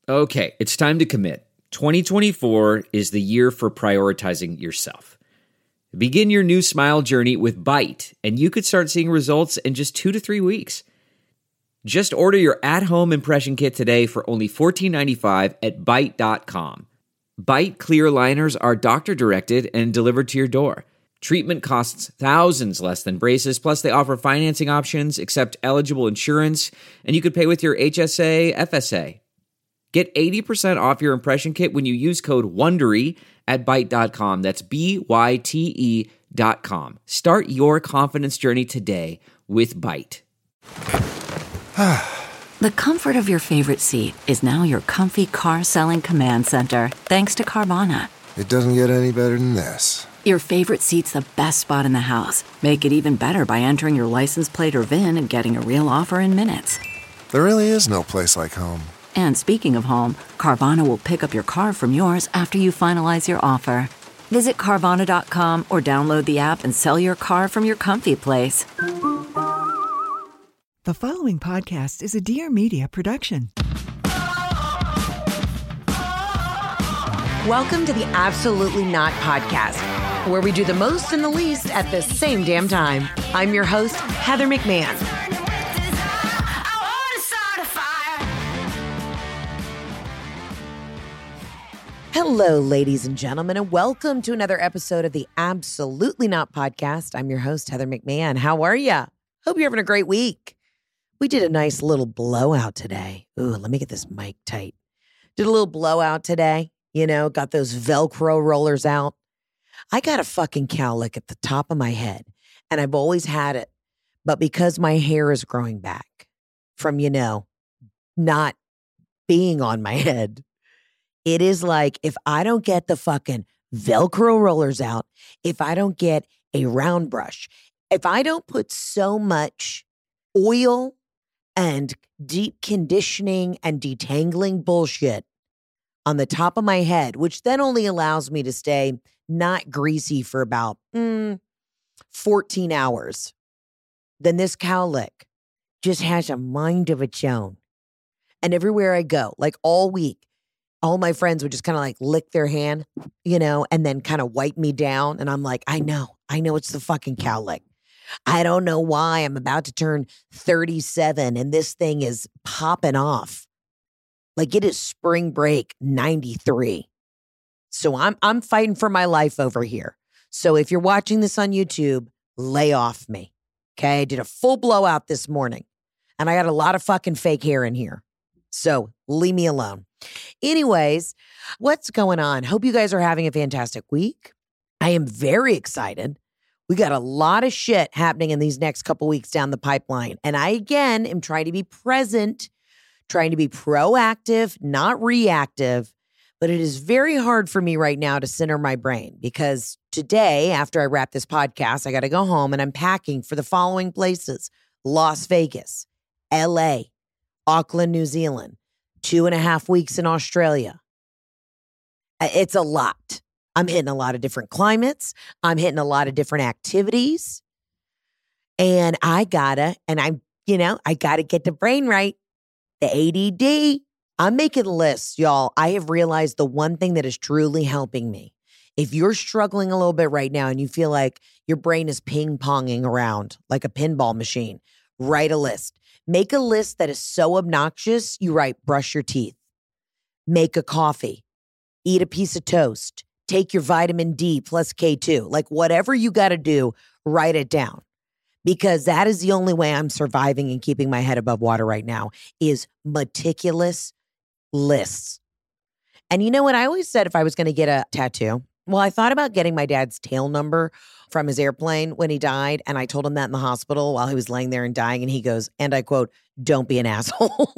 Okay, it's time to commit. 2024 is the year for prioritizing yourself. Begin your new smile journey with Byte, and you could start seeing results in just 2 to 3 weeks. Just order your at-home impression kit today for only $14.95 at Byte.com. Byte clear liners are doctor-directed and delivered to your door. Treatment costs thousands less than braces, plus they offer financing options, accept eligible insurance, and you could pay with your HSA, FSA. Get 80% off your impression kit when you use code WONDERY at Byte.com. That's BYTE.com. Start your confidence journey today with Byte. The comfort of your favorite seat is now your comfy car selling command center, thanks to Carvana. It doesn't get any better than this. Your favorite seat's the best spot in the house. Make it even better by entering your license plate or VIN and getting a real offer in minutes. There really is no place like home. And speaking of home, Carvana will pick up your car from yours after you finalize your offer. Visit Carvana.com or download the app and sell your car from your comfy place. The following podcast is a Dear Media production. Welcome to the Absolutely Not Podcast, where we do the most and the least at the same damn time. I'm your host, Heather McMahon. Hello, ladies and gentlemen, and welcome to another episode of the Absolutely Not Podcast. I'm your host, Heather McMahon. How are ya? Hope you're having a great week. We did a nice little blowout today. Ooh, let me get this mic tight. Did a little blowout today. You know, got those Velcro rollers out. I got a fucking cowlick at the top of my head, and I've always had it. But because my hair is growing back from, not being on my head, it is like if I don't get the fucking Velcro rollers out, if I don't get a round brush, if I don't put so much oil and deep conditioning and detangling bullshit on the top of my head, which then only allows me to stay not greasy for about 14 hours, then this cowlick just has a mind of its own. And everywhere I go, like all week, all my friends would just kind of like lick their hand, and then kind of wipe me down. And I'm like, I know it's the fucking cowlick. I don't know why I'm about to turn 37 and this thing is popping off. Like it is spring break 93. So I'm fighting for my life over here. So if you're watching this on YouTube, lay off me. Okay. I did a full blowout this morning and I got a lot of fucking fake hair in here. So leave me alone. Anyways, what's going on? Hope you guys are having a fantastic week. I am very excited. We got a lot of shit happening in these next couple weeks down the pipeline. And I, again, am trying to be present, trying to be proactive, not reactive. But it is very hard for me right now to center my brain because today, after I wrap this podcast, I got to go home and I'm packing for the following places: Las Vegas, LA, Auckland, New Zealand, 2.5 weeks in Australia. It's a lot. I'm hitting a lot of different climates. I'm hitting a lot of different activities. And I gotta get the brain right. The ADD. I'm making lists, y'all. I have realized the one thing that is truly helping me. If you're struggling a little bit right now and you feel like your brain is ping-ponging around like a pinball machine, write a list. Make a list that is so obnoxious, you write brush your teeth, make a coffee, eat a piece of toast, take your vitamin D plus K2. Like whatever you got to do, write it down. Because that is the only way I'm surviving and keeping my head above water right now is meticulous lists. And you know what? I always said if I was going to get a tattoo, well, I thought about getting my dad's tail number from his airplane when he died. And I told him that in the hospital while he was laying there and dying. And he goes, and I quote, "Don't be an asshole."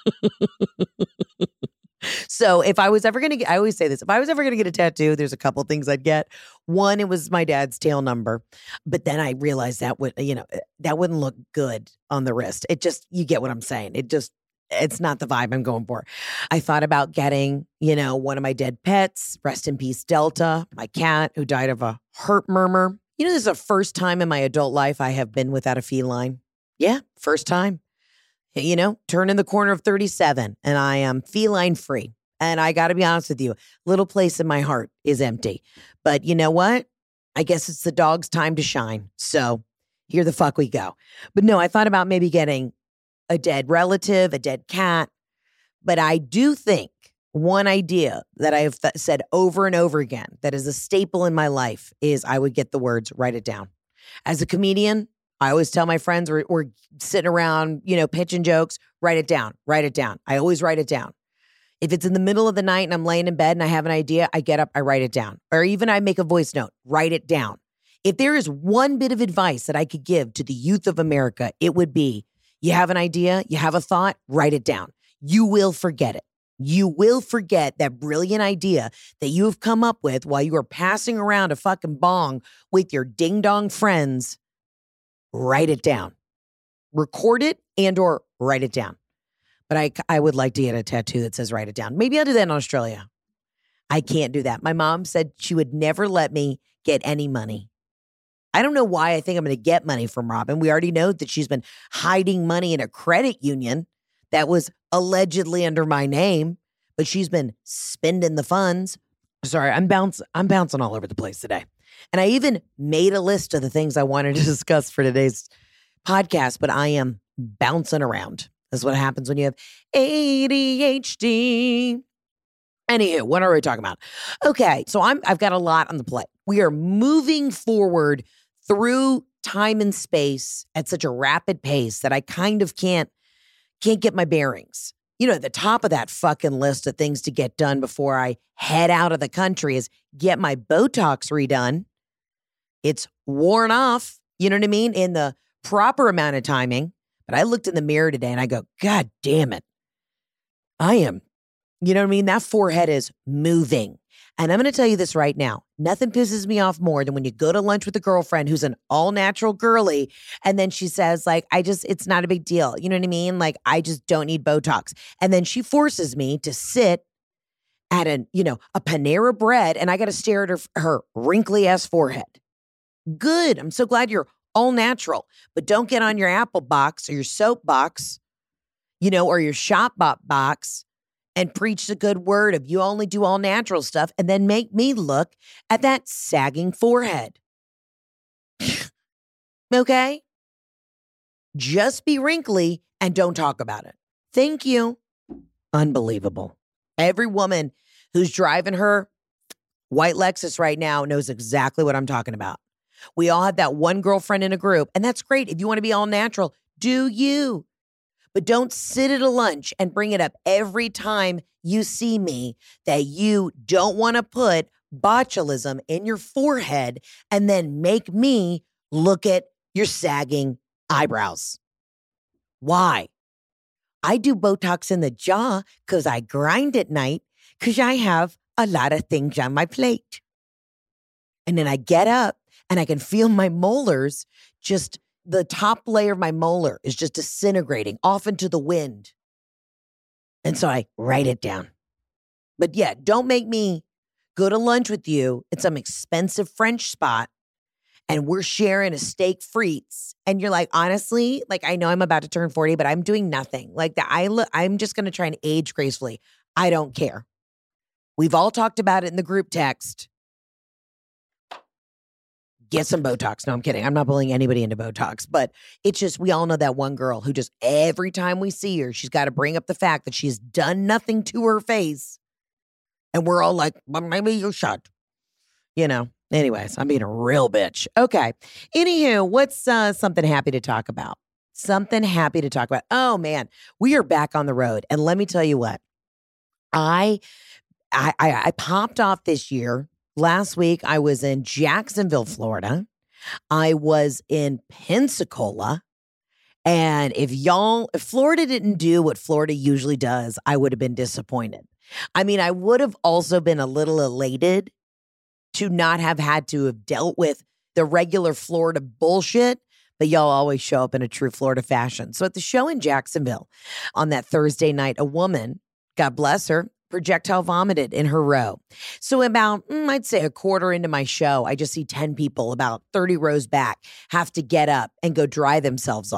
So if I was ever going to get, I always say this, if I was ever going to get a tattoo, there's a couple things I'd get. One, it was my dad's tail number. But then I realized that wouldn't look good on the wrist. It just, you get what I'm saying. It's not the vibe I'm going for. I thought about getting, one of my dead pets, rest in peace, Delta, my cat who died of a heart murmur. This is the first time in my adult life I have been without a feline. Yeah, first time. turning the corner of 37 and I am feline free. And I got to be honest with you, little place in my heart is empty. But you know what? I guess it's the dog's time to shine. So here the fuck we go. But no, I thought about maybe getting a dead relative, a dead cat. But I do think one idea that I have said over and over again that is a staple in my life is I would get the words, write it down. As a comedian, I always tell my friends we're sitting around, pitching jokes, write it down, write it down. I always write it down. If it's in the middle of the night and I'm laying in bed and I have an idea, I get up, I write it down. Or even I make a voice note, write it down. If there is one bit of advice that I could give to the youth of America, it would be, you have an idea, you have a thought, write it down. You will forget it. You will forget that brilliant idea that you have come up with while you are passing around a fucking bong with your ding-dong friends. Write it down. Record it and or write it down. But I would like to get a tattoo that says write it down. Maybe I'll do that in Australia. I can't do that. My mom said she would never let me get any money. I don't know why I think I'm going to get money from Robin. We already know that she's been hiding money in a credit union that was allegedly under my name, but she's been spending the funds. Sorry, I'm bouncing all over the place today. And I even made a list of the things I wanted to discuss for today's podcast, but I am bouncing around. That's what happens when you have ADHD. Anywho, what are we talking about? Okay, so I've got a lot on the plate. We are moving forward through time and space at such a rapid pace that I kind of can't get my bearings. At the top of that fucking list of things to get done before I head out of the country is get my Botox redone. It's worn off, you know what I mean, in the proper amount of timing. But I looked in the mirror today and I go, God damn it. I am, you know what I mean? That forehead is moving. And I'm going to tell you this right now. Nothing pisses me off more than when you go to lunch with a girlfriend who's an all natural girly. And then she says it's not a big deal. You know what I mean? I just don't need Botox. And then she forces me to sit at a Panera Bread and I got to stare at her wrinkly ass forehead. Good. I'm so glad you're all natural, but don't get on your Apple box or your soap box, or your shop box and preach the good word of you only do all natural stuff and then make me look at that sagging forehead. Okay? Just be wrinkly and don't talk about it. Thank you. Unbelievable. Every woman who's driving her white Lexus right now knows exactly what I'm talking about. We all have that one girlfriend in a group, and that's great. If you want to be all natural, do you. But don't sit at a lunch and bring it up every time you see me that you don't want to put botulism in your forehead and then make me look at your sagging eyebrows. Why? I do Botox in the jaw because I grind at night because I have a lot of things on my plate. And then I get up and I can feel my molars, just the top layer of my molar is just disintegrating off into the wind. And so I write it down. But yeah, don't make me go to lunch with you at some expensive French spot and we're sharing a steak frites. And you're like, honestly, I know I'm about to turn 40, but I'm doing nothing. I'm just going to try and age gracefully. I don't care. We've all talked about it in the group text. Get some Botox. No, I'm kidding. I'm not bullying anybody into Botox, but it's just, we all know that one girl who just every time we see her, she's got to bring up the fact that she's done nothing to her face. And we're all like, well, maybe you should. Anyways, I'm being a real bitch. Okay. Anywho, what's something happy to talk about? Something happy to talk about. Oh, man. We are back on the road. And let me tell you what. I popped off this year. Last week, I was in Jacksonville, Florida. I was in Pensacola. And if Florida didn't do what Florida usually does, I would have been disappointed. I mean, I would have also been a little elated to not have had to have dealt with the regular Florida bullshit, but y'all always show up in a true Florida fashion. So at the show in Jacksonville on that Thursday night, a woman, God bless her, projectile vomited in her row. So about, I'd say a quarter into my show, I just see 10 people about 30 rows back have to get up and go dry themselves off.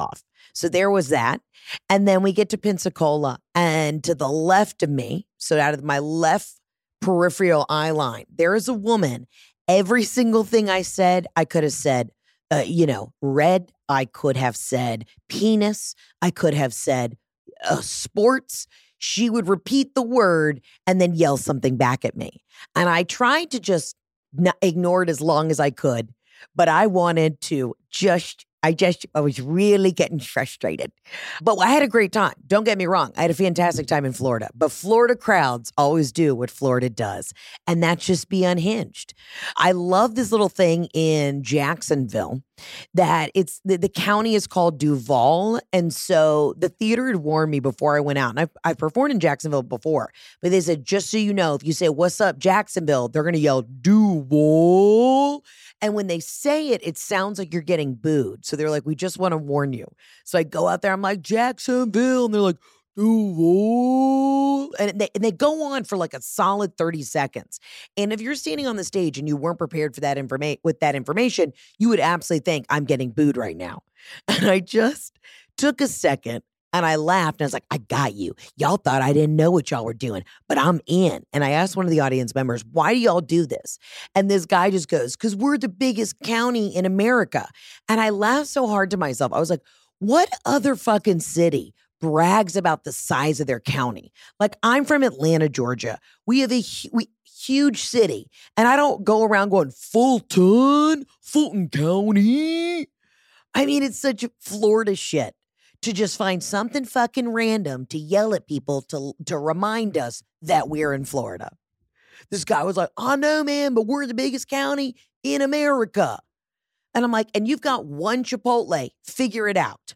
So there was that. And then we get to Pensacola, and to the left of me, so out of my left peripheral eye line, there is a woman. Every single thing I said, I could have said, red. I could have said penis. I could have said sports. She would repeat the word and then yell something back at me. And I tried to just ignore it as long as I could, but I wanted to I was really getting frustrated. But I had a great time. Don't get me wrong. I had a fantastic time in Florida. But Florida crowds always do what Florida does, and that's just be unhinged. I love this little thing in Jacksonville that it's the county is called Duval. And so the theater had warned me before I went out. And I've performed in Jacksonville before, but they said, just so you know, if you say, "What's up, Jacksonville?" they're going to yell Duval. And when they say it, it sounds like you're getting booed. So they're like, "We just want to warn you." So I go out there, I'm like, "Jacksonville." And they're like, "Duval." And they go on for like a solid 30 seconds. And if you're standing on the stage and you weren't prepared for that information, you would absolutely think I'm getting booed right now. And I just took a second and I laughed and I was like, "I got you. Y'all thought I didn't know what y'all were doing, but I'm in." And I asked one of the audience members, "Why do y'all do this?" And this guy just goes, "Because we're the biggest county in America." And I laughed so hard to myself. I was like, what other fucking city brags about the size of their county? Like, I'm from Atlanta, Georgia. We have a huge city. And I don't go around going, Fulton County. I mean, it's such Florida shit to just find something fucking random to yell at people to remind us that we're in Florida. This guy was like, "I know, man, but we're the biggest county in America." And I'm like, "And you've got one Chipotle. Figure it out."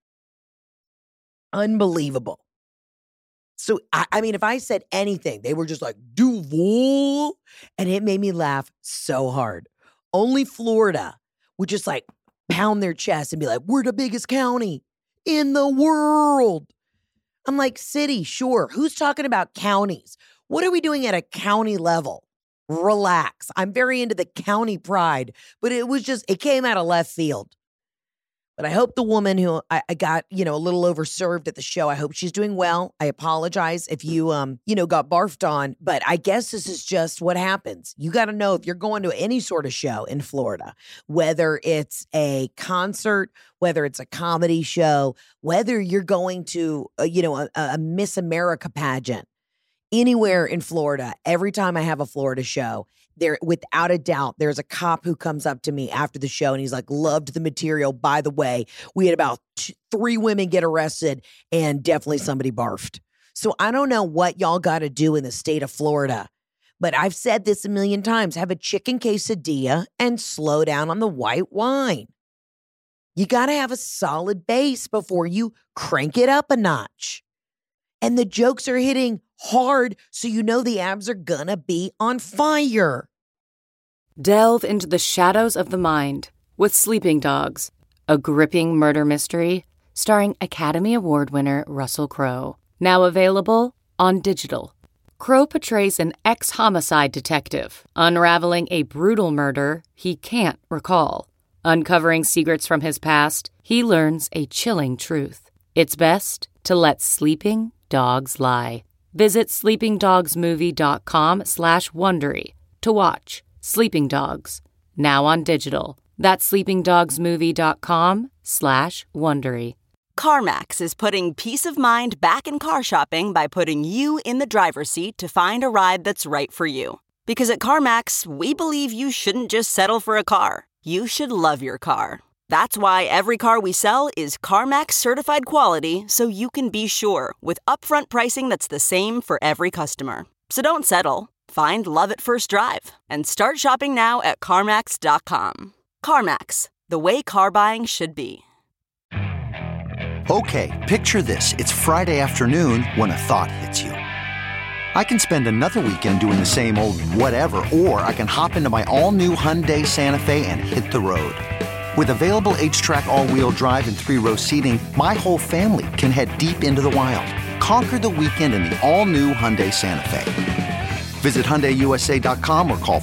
Unbelievable. So, I mean, if I said anything, they were just like, "Duval." And it made me laugh so hard. Only Florida would just like pound their chest and be like, "We're the biggest county in the world." I'm like, city, sure. Who's talking about counties? What are we doing at a county level? Relax. I'm very into the county pride, but it came out of left field. But I hope the woman who I got, a little overserved at the show, I hope she's doing well. I apologize if you, got barfed on, but I guess this is just what happens. You got to know if you're going to any sort of show in Florida, whether it's a concert, whether it's a comedy show, whether you're going to, a Miss America pageant, anywhere in Florida, every time I have a Florida show, there, without a doubt, there's a cop who comes up to me after the show and he's like, "Loved the material. By the way, we had about 3 women get arrested and definitely somebody barfed." So I don't know what y'all got to do in the state of Florida, but I've said this a million times. Have a chicken quesadilla and slow down on the white wine. You got to have a solid base before you crank it up a notch. And the jokes are hitting hard, so you know the abs are gonna be on fire. Delve into the shadows of the mind with Sleeping Dogs, a gripping murder mystery starring Academy Award winner Russell Crowe. Now available on digital. Crowe portrays an ex-homicide detective unraveling a brutal murder he can't recall. Uncovering secrets from his past, he learns a chilling truth. It's best to let sleeping dogs lie. Visit sleepingdogsmovie.com/Wondery to watch Sleeping Dogs, now on digital. That's sleepingdogsmovie.com/Wondery. CarMax is putting peace of mind back in car shopping by putting you in the driver's seat to find a ride that's right for you. Because at CarMax, we believe you shouldn't just settle for a car. You should love your car. That's why every car we sell is CarMax certified quality, so you can be sure with upfront pricing that's the same for every customer. So don't settle. Find love at first drive and start shopping now at CarMax.com. CarMax, the way car buying should be. Okay, picture this. It's Friday afternoon when a thought hits you. I can spend another weekend doing the same old whatever, or I can hop into my all-new Hyundai Santa Fe and hit the road. With available H-Track all-wheel drive and 3-row seating, my whole family can head deep into the wild. Conquer the weekend in the all-new Hyundai Santa Fe. Visit HyundaiUSA.com or call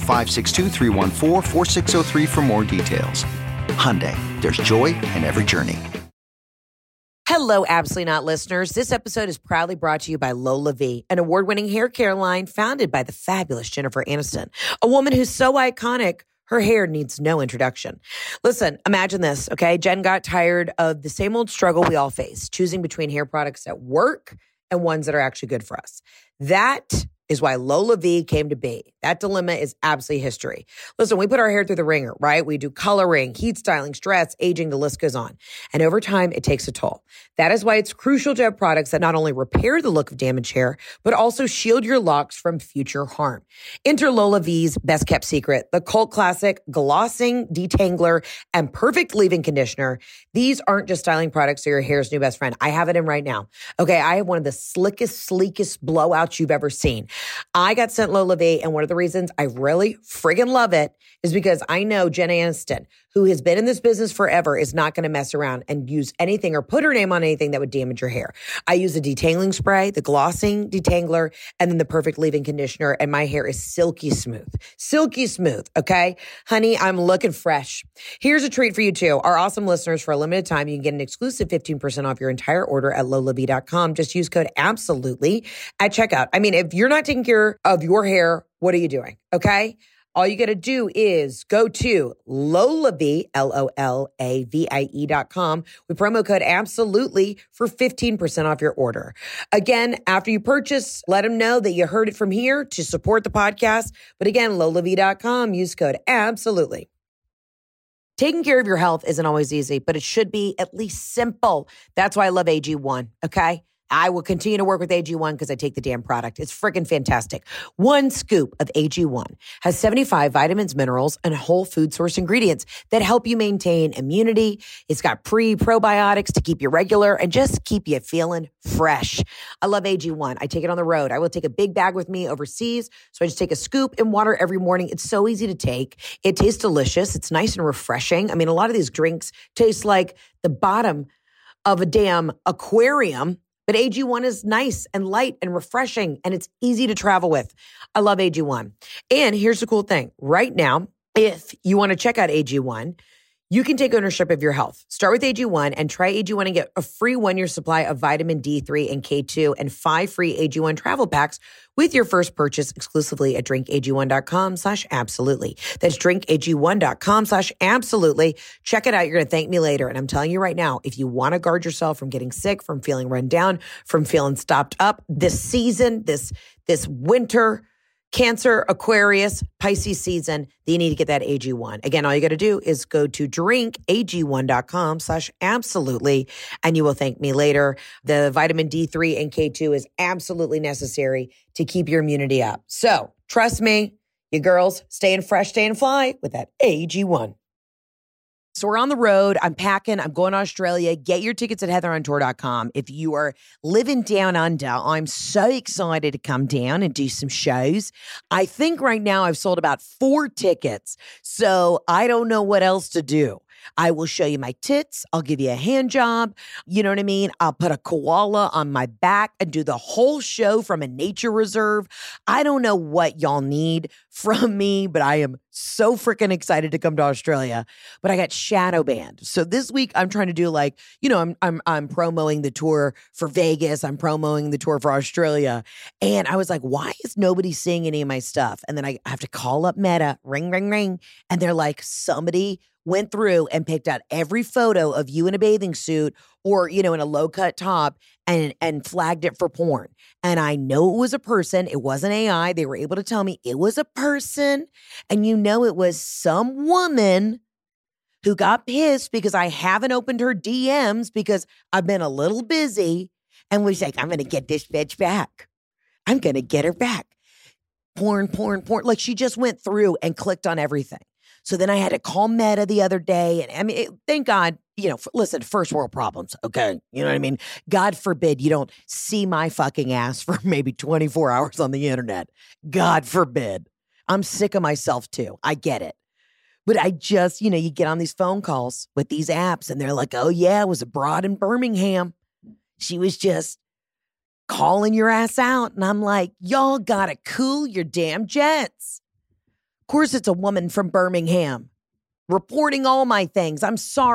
562-314-4603 for more details. Hyundai, there's joy in every journey. Hello, Absolutely Not listeners. This episode is proudly brought to you by Lola V, an award-winning hair care line founded by the fabulous Jennifer Aniston, a woman who's so iconic, her hair needs no introduction. Listen, imagine this, okay? Jen got tired of the same old struggle we all face, choosing between hair products that work and ones that are actually good for us. That is why Lola V came to be. That dilemma is absolutely history. Listen, we put our hair through the ringer, right? We do coloring, heat styling, stress, aging, the list goes on. And over time, it takes a toll. That is why it's crucial to have products that not only repair the look of damaged hair, but also shield your locks from future harm. Enter Lola V's best kept secret, the cult classic Glossing Detangler and Perfect Leave-In Conditioner. These aren't just styling products or your hair's new best friend. I have it in right now. Okay, I have one of the slickest, sleekest blowouts you've ever seen. I got sent Lola V, and one of the reasons I really friggin' love it is because I know Jen Aniston, who has been in this business forever, is not going to mess around and use anything or put her name on anything that would damage your hair. I use a detangling spray, the Glossing Detangler, and then the Perfect Leave-In Conditioner, and my hair is silky smooth. Silky smooth, okay? Honey, I'm looking fresh. Here's a treat for you too. Our awesome listeners, for a limited time, you can get an exclusive 15% off your entire order at lolav.com. Just use code ABSOLUTELY at checkout. I mean, if you're not taking care of your hair, what are you doing? Okay? All you got to do is go to LolaVie, LOLAVIE.com with promo code ABSOLUTELY for 15% off your order. Again, after you purchase, let them know that you heard it from here to support the podcast. But again, LolaVie.com, use code ABSOLUTELY. Taking care of your health isn't always easy, but it should be at least simple. That's why I love AG1, okay? I will continue to work with AG1 because I take the damn product. It's freaking fantastic. One scoop of AG1 has 75 vitamins, minerals, and whole food source ingredients that help you maintain immunity. It's got probiotics to keep you regular and just keep you feeling fresh. I love AG1. I take it on the road. I will take a big bag with me overseas. So I just take a scoop in water every morning. It's so easy to take. It tastes delicious. It's nice and refreshing. I mean, a lot of these drinks taste like the bottom of a damn aquarium. But AG1 is nice and light and refreshing, and it's easy to travel with. I love AG1. And here's the cool thing. Right now, if you want to check out AG1, you can take ownership of your health. Start with AG1 and try AG1 and get a free 1-year supply of vitamin D3 and K2 and 5 free AG1 travel packs with your first purchase exclusively at drinkag1.com/absolutely. That's drinkag1.com/absolutely. Check it out. You're going to thank me later. And I'm telling you right now, if you want to guard yourself from getting sick, from feeling run down, from feeling stopped up this season, this winter, Cancer, Aquarius, Pisces season, then you need to get that AG1. Again, all you got to do is go to drinkag1.com/absolutely, and you will thank me later. The vitamin D3 and K2 is absolutely necessary to keep your immunity up. So trust me, you girls, staying fresh, staying fly with that AG1. So we're on the road. I'm packing. I'm going to Australia. Get your tickets at heatherontour.com. If you are living down under, I'm so excited to come down and do some shows. I think right now I've sold about 4 tickets, so I don't know what else to do. I will show you my tits. I'll give you a hand job. You know what I mean? I'll put a koala on my back and do the whole show from a nature reserve. I don't know what y'all need from me, but I am so freaking excited to come to Australia. But I got shadow banned. So this week I'm trying to do I'm promoting the tour for Vegas. I'm promoting the tour for Australia. And I was like, why is nobody seeing any of my stuff? And then I have to call up Meta, ring, ring, ring. And they're like, somebody went through and picked out every photo of you in a bathing suit or, in a low-cut top and flagged it for porn. And I know it was a person. It wasn't AI. They were able to tell me it was a person. And it was some woman who got pissed because I haven't opened her DMs because I've been a little busy and was like, I'm going to get this bitch back. I'm going to get her back. Porn. Like she just went through and clicked on everything. So then I had to call Meta the other day. And thank God, listen, first world problems. Okay. You know what I mean? God forbid you don't see my fucking ass for maybe 24 hours on the internet. God forbid. I'm sick of myself too. I get it. But I just, you get on these phone calls with these apps and they're like, oh yeah, it was a broad in Birmingham. She was just calling your ass out. And I'm like, y'all gotta cool your damn jets. Of course, it's a woman from Birmingham reporting all my things. I'm sorry.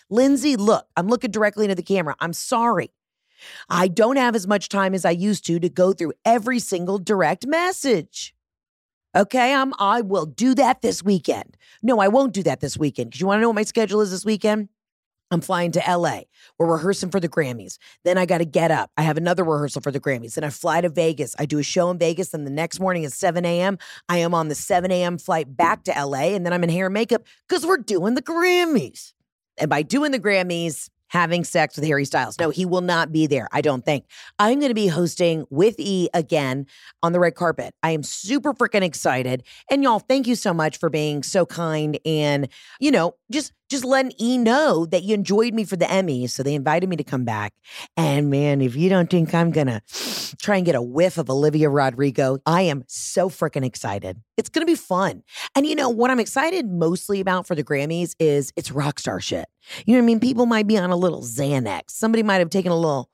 Lindsay, look, I'm looking directly into the camera. I'm sorry. I don't have as much time as I used to go through every single direct message. Okay, I will do that this weekend. No, I won't do that this weekend because you want to know what my schedule is this weekend? I'm flying to LA. We're rehearsing for the Grammys. Then I got to get up. I have another rehearsal for the Grammys. Then I fly to Vegas. I do a show in Vegas. Then the next morning at 7 a.m., I am on the 7 a.m. flight back to LA. And then I'm in hair and makeup because we're doing the Grammys. And by doing the Grammys, having sex with Harry Styles. No, he will not be there, I don't think. I'm going to be hosting with E again on the red carpet. I am super freaking excited. And y'all, thank you so much for being so kind and, just letting E know that you enjoyed me for the Emmys. So they invited me to come back. And man, if you don't think I'm going to try and get a whiff of Olivia Rodrigo, I am so freaking excited. It's going to be fun. And what I'm excited mostly about for the Grammys is it's rock star shit. You know what I mean? People might be on a little Xanax. Somebody might have taken a little,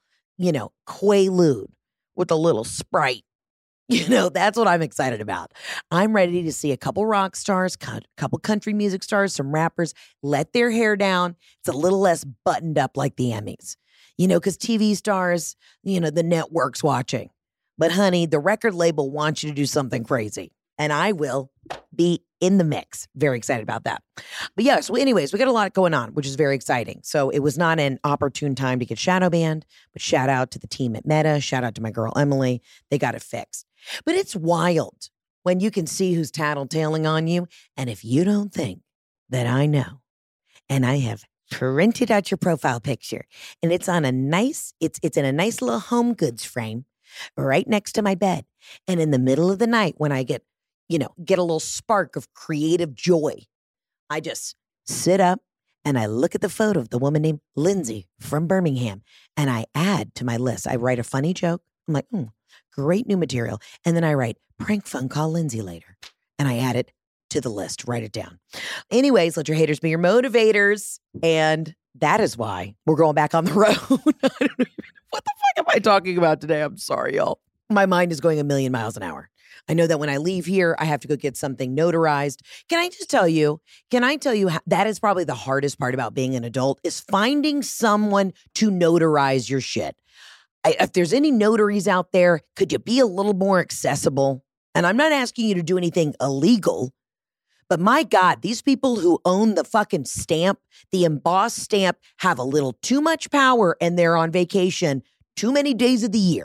Quaalude with a little Sprite. That's what I'm excited about. I'm ready to see a couple rock stars, a couple country music stars, some rappers let their hair down. It's a little less buttoned up like the Emmys, because TV stars, the network's watching. But honey, the record label wants you to do something crazy. And I will be in the mix. Very excited about that. But yeah, so anyways, we got a lot going on, which is very exciting. So it was not an opportune time to get shadow banned, but shout out to the team at Meta. Shout out to my girl, Emily. They got it fixed. But it's wild when you can see who's tattletaling on you. And if you don't think that I know, and I have printed out your profile picture, and it's on it's in a nice little home goods frame right next to my bed. And in the middle of the night when I get a little spark of creative joy, I just sit up and I look at the photo of the woman named Lindsay from Birmingham and I add to my list. I write a funny joke. I'm like, great new material. And then I write prank phone call Lindsay later. And I add it to the list, write it down. Anyways, let your haters be your motivators. And that is why we're going back on the road. What the fuck am I talking about today? I'm sorry, y'all. My mind is going a million miles an hour. I know that when I leave here, I have to go get something notarized. Can I tell you how, that is probably the hardest part about being an adult is finding someone to notarize your shit. If there's any notaries out there, could you be a little more accessible? And I'm not asking you to do anything illegal, but my God, these people who own the fucking stamp, the embossed stamp, have a little too much power and they're on vacation too many days of the year.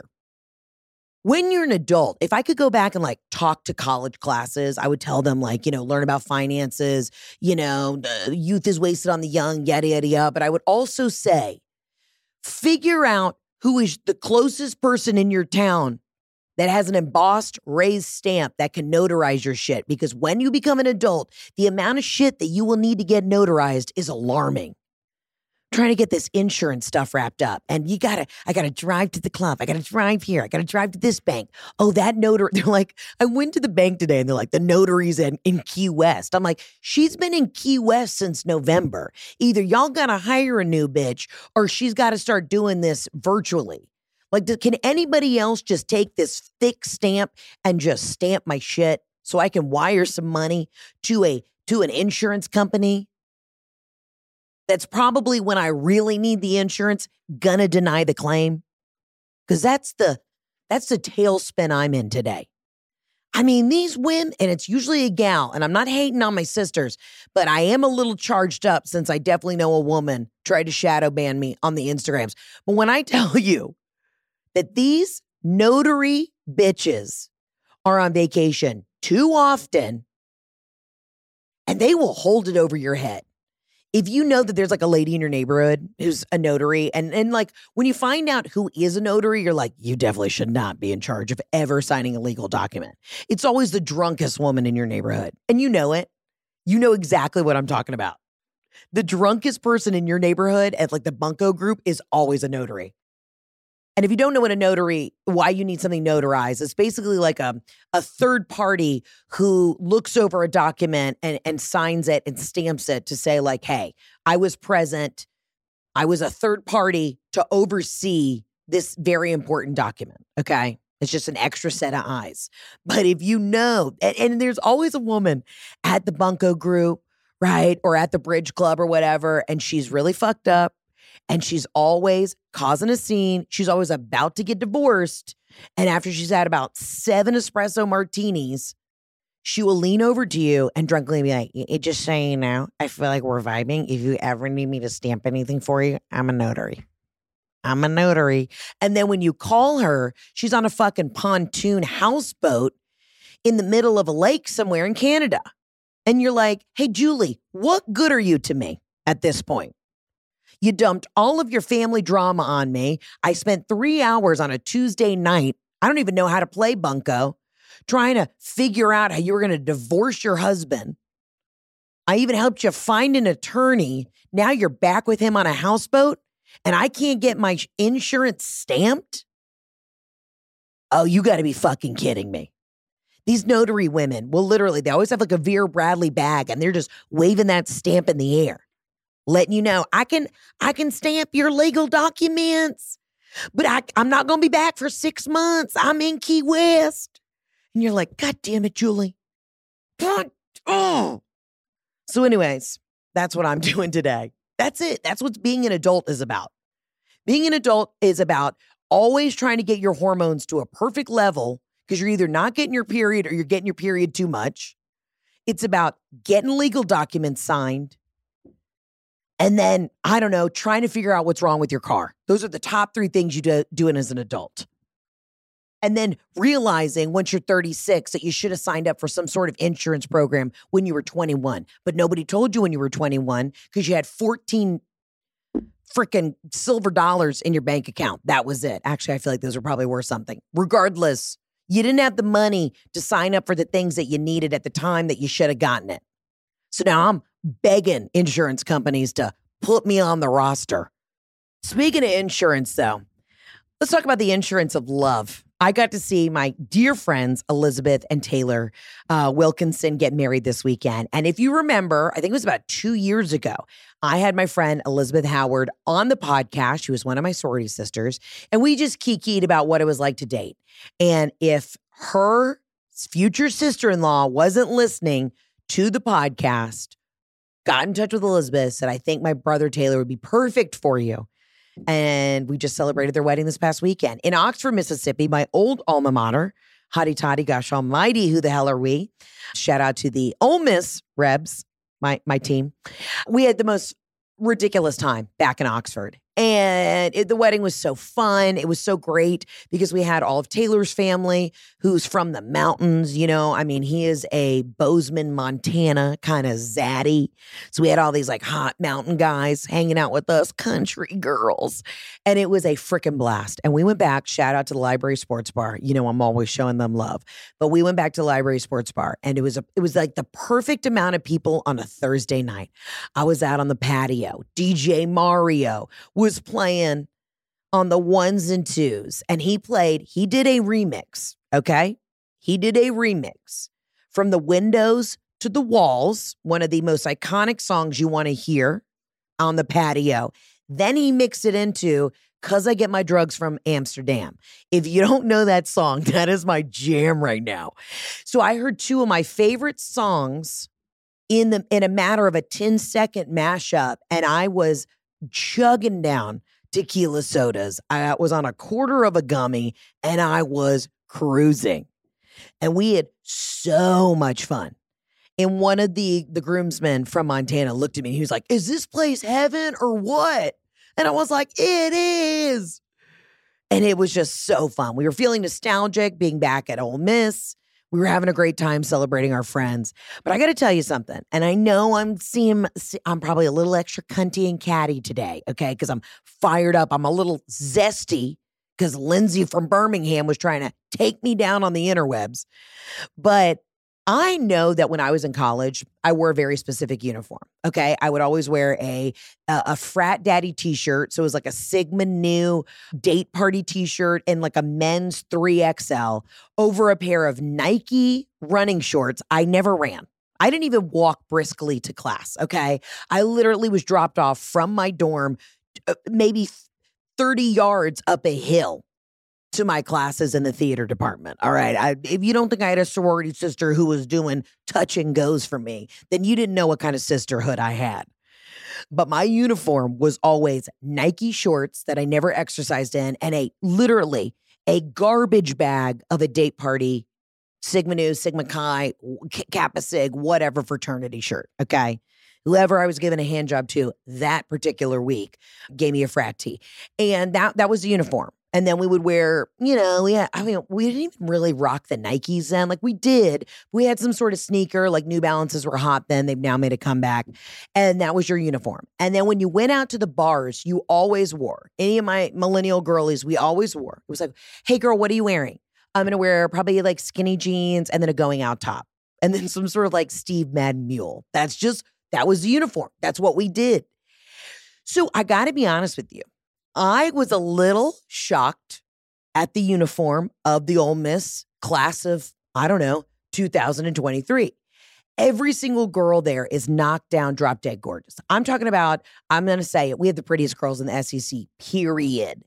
When you're an adult, if I could go back and talk to college classes, I would tell them learn about finances, the youth is wasted on the young, yada, yada, yada. But I would also say, figure out who is the closest person in your town that has an embossed raised stamp that can notarize your shit. Because when you become an adult, the amount of shit that you will need to get notarized is alarming. Trying to get this insurance stuff wrapped up. And I got to drive to the club. I got to drive here. I got to drive to this bank. Oh, that notary. They're like, I went to the bank today and they're like, the notary's in Key West. I'm like, she's been in Key West since November. Either y'all got to hire a new bitch or she's got to start doing this virtually. Can anybody else just take this thick stamp and just stamp my shit so I can wire some money to an insurance company? That's probably when I really need the insurance, gonna deny the claim. Because that's the tailspin I'm in today. I mean, these women, and it's usually a gal, and I'm not hating on my sisters, but I am a little charged up since I definitely know a woman tried to shadow ban me on the Instagrams. But when I tell you that these notary bitches are on vacation too often, and they will hold it over your head. If you know that there's a lady in your neighborhood who's a notary and when you find out who is a notary, you're like, you definitely should not be in charge of ever signing a legal document. It's always the drunkest woman in your neighborhood. And you know it. You know exactly what I'm talking about. The drunkest person in your neighborhood at the Bunko group is always a notary. And if you don't know what a notary, why you need something notarized, it's basically a third party who looks over a document and signs it and stamps it to say hey, I was present. I was a third party to oversee this very important document. Okay. It's just an extra set of eyes. But if you know, and there's always a woman at the Bunko group right? Or at the bridge club or whatever. And she's really fucked up. And she's always causing a scene. She's always about to get divorced. And after she's had about 7 espresso martinis, she will lean over to you and drunkenly be like, just so you know, I feel like we're vibing. If you ever need me to stamp anything for you, I'm a notary. I'm a notary. And then when you call her, she's on a fucking pontoon houseboat in the middle of a lake somewhere in Canada. And you're like, hey, Julie, what good are you to me at this point? You dumped all of your family drama on me. I spent 3 hours on a Tuesday night. I don't even know how to play bunco, trying to figure out how you were going to divorce your husband. I even helped you find an attorney. Now you're back with him on a houseboat and I can't get my insurance stamped? Oh, you got to be fucking kidding me. These notary women will literally, they always have like a Vera Bradley bag and they're just waving that stamp in the air, letting you know, I can stamp your legal documents, but I'm not going to be back for 6 months. I'm in Key West. And you're like, God damn it, Julie. Oh. So anyways, that's what I'm doing today. That's it. That's what being an adult is about. Being an adult is about always trying to get your hormones to a perfect level because you're either not getting your period or you're getting your period too much. It's about getting legal documents signed. And then, I don't know, trying to figure out what's wrong with your car. Those are the top 3 things you doing as an adult. And then realizing once you're 36 that you should have signed up for some sort of insurance program when you were 21. But nobody told you when you were 21 because you had 14 freaking silver dollars in your bank account. That was it. Actually, I feel like those are probably worth something. Regardless, you didn't have the money to sign up for the things that you needed at the time that you should have gotten it. So now I'm begging insurance companies to put me on the roster. Speaking of insurance, though, let's talk about the insurance of love. I got to see my dear friends, Elizabeth and Taylor Wilkinson, get married this weekend. And if you remember, I think it was about 2 years ago, I had my friend Elizabeth Howard on the podcast. She was one of my sorority sisters. And we just kikied about what it was like to date. And if her future sister-in-law wasn't listening to the podcast, got in touch with Elizabeth, said, I think my brother Taylor would be perfect for you. And we just celebrated their wedding this past weekend in Oxford, Mississippi, my old alma mater. Hotty toddy, gosh almighty, who the hell are we? Shout out to the Ole Miss Rebs, my team. We had the most ridiculous time back in Oxford. And the wedding was so fun. It was so great because we had all of Taylor's family who's from the mountains. You know, I mean, he is a Bozeman, Montana kind of zaddy. So we had all these like hot mountain guys hanging out with us, country girls. And it was a freaking blast. And we went back, shout out to the Library Sports Bar. You know, I'm always showing them love. But we went back to the Library Sports Bar and it was like the perfect amount of people on a Thursday night. I was out on the patio. DJ Mario was playing on the 1s and 2s and he did a remix, okay? He did a remix from The Windows to the Walls, one of the most iconic songs you want to hear on the patio. Then he mixed it into 'Cause I Get My Drugs from Amsterdam. If you don't know that song, that is my jam right now. So I heard 2 of my favorite songs in a matter of a 10-second mashup, and I was chugging down tequila sodas. I was on a quarter of a gummy and I was cruising. And we had so much fun. And one of the groomsmen from Montana looked at me and he was like, is this place heaven or what? And I was like, it is. And it was just so fun. We were feeling nostalgic being back at Ole Miss. We were having a great time celebrating our friends. But I got to tell you something. And I know I'm probably a little extra cunty and catty today, okay? Because I'm fired up. I'm a little zesty because Lindsay from Birmingham was trying to take me down on the interwebs. But I know that when I was in college, I wore a very specific uniform, okay? I would always wear a frat daddy t-shirt. So it was like a Sigma Nu date party t-shirt and like a men's 3XL over a pair of Nike running shorts. I never ran. I didn't even walk briskly to class, okay? I literally was dropped off from my dorm maybe 30 yards up a hill to my classes in the theater department. All right. If you don't think I had a sorority sister who was doing touch and goes for me, then you didn't know what kind of sisterhood I had. But my uniform was always Nike shorts that I never exercised in and literally a garbage bag of a date party, Sigma Nu, Sigma Chi, Kappa Sig, whatever fraternity shirt. Okay. Whoever I was giving a hand job to that particular week gave me a frat tee. And that was the uniform. And then we would wear, we didn't even really rock the Nikes then. Like we did. We had some sort of sneaker, like New Balances were hot then. They've now made a comeback. And that was your uniform. And then when you went out to the bars, you always wore, any of my millennial girlies, we always wore. It was like, hey girl, what are you wearing? I'm going to wear probably like skinny jeans and then a going out top. And then some sort of like Steve Madden mule. That was the uniform. That's what we did. So I got to be honest with you. I was a little shocked at the uniform of the Ole Miss class of, 2023. Every single girl there is knocked down, drop dead gorgeous. I'm talking about, I'm going to say it, we have the prettiest girls in the SEC, period.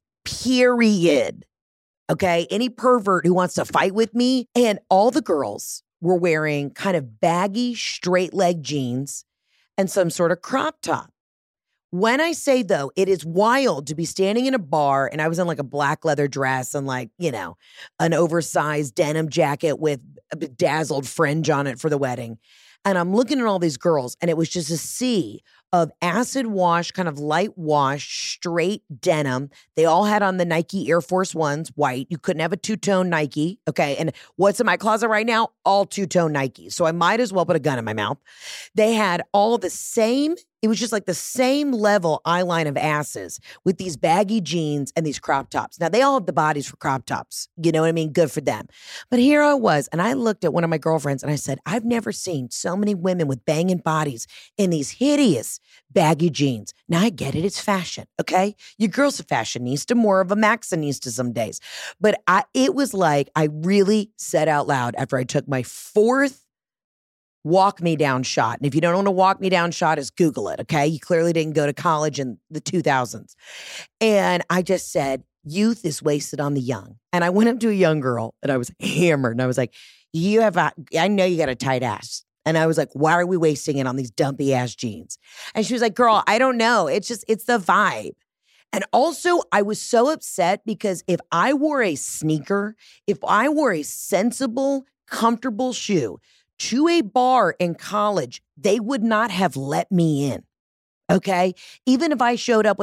Okay? Any pervert who wants to fight with me, and all the girls were wearing kind of baggy, straight leg jeans and some sort of crop top. When I say, though, it is wild to be standing in a bar, and I was in like a black leather dress and like, an oversized denim jacket with a bedazzled fringe on it for the wedding. And I'm looking at all these girls, and it was just a sea of acid wash, kind of light wash, straight denim. They all had on the Nike Air Force Ones, white. You couldn't have a two-tone Nike, okay? And what's in my closet right now? All two-tone Nikes. So I might as well put a gun in my mouth. They had all the same, it was just like the same level eye line of asses with these baggy jeans and these crop tops. Now, they all have the bodies for crop tops. You know what I mean? Good for them. But here I was, and I looked at one of my girlfriends, and I said, I've never seen so many women with banging bodies in these hideous baggy jeans. Now, I get it. It's fashion, okay? Your girl's a fashionista, more of a Maxinista some days. But it was like I really said out loud after I took my fourth walk me down shot. And if you don't know what a walk me down shot is, Google it, okay? You clearly didn't go to college in the 2000s. And I just said, youth is wasted on the young. And I went up to a young girl and I was hammered. And I was like, I know you got a tight ass. And I was like, why are we wasting it on these dumpy ass jeans? And she was like, girl, I don't know. It's the vibe. And also, I was so upset because if I wore a sneaker, if I wore a sensible, comfortable shoe to a bar in college, they would not have let me in, okay? Even if I showed up with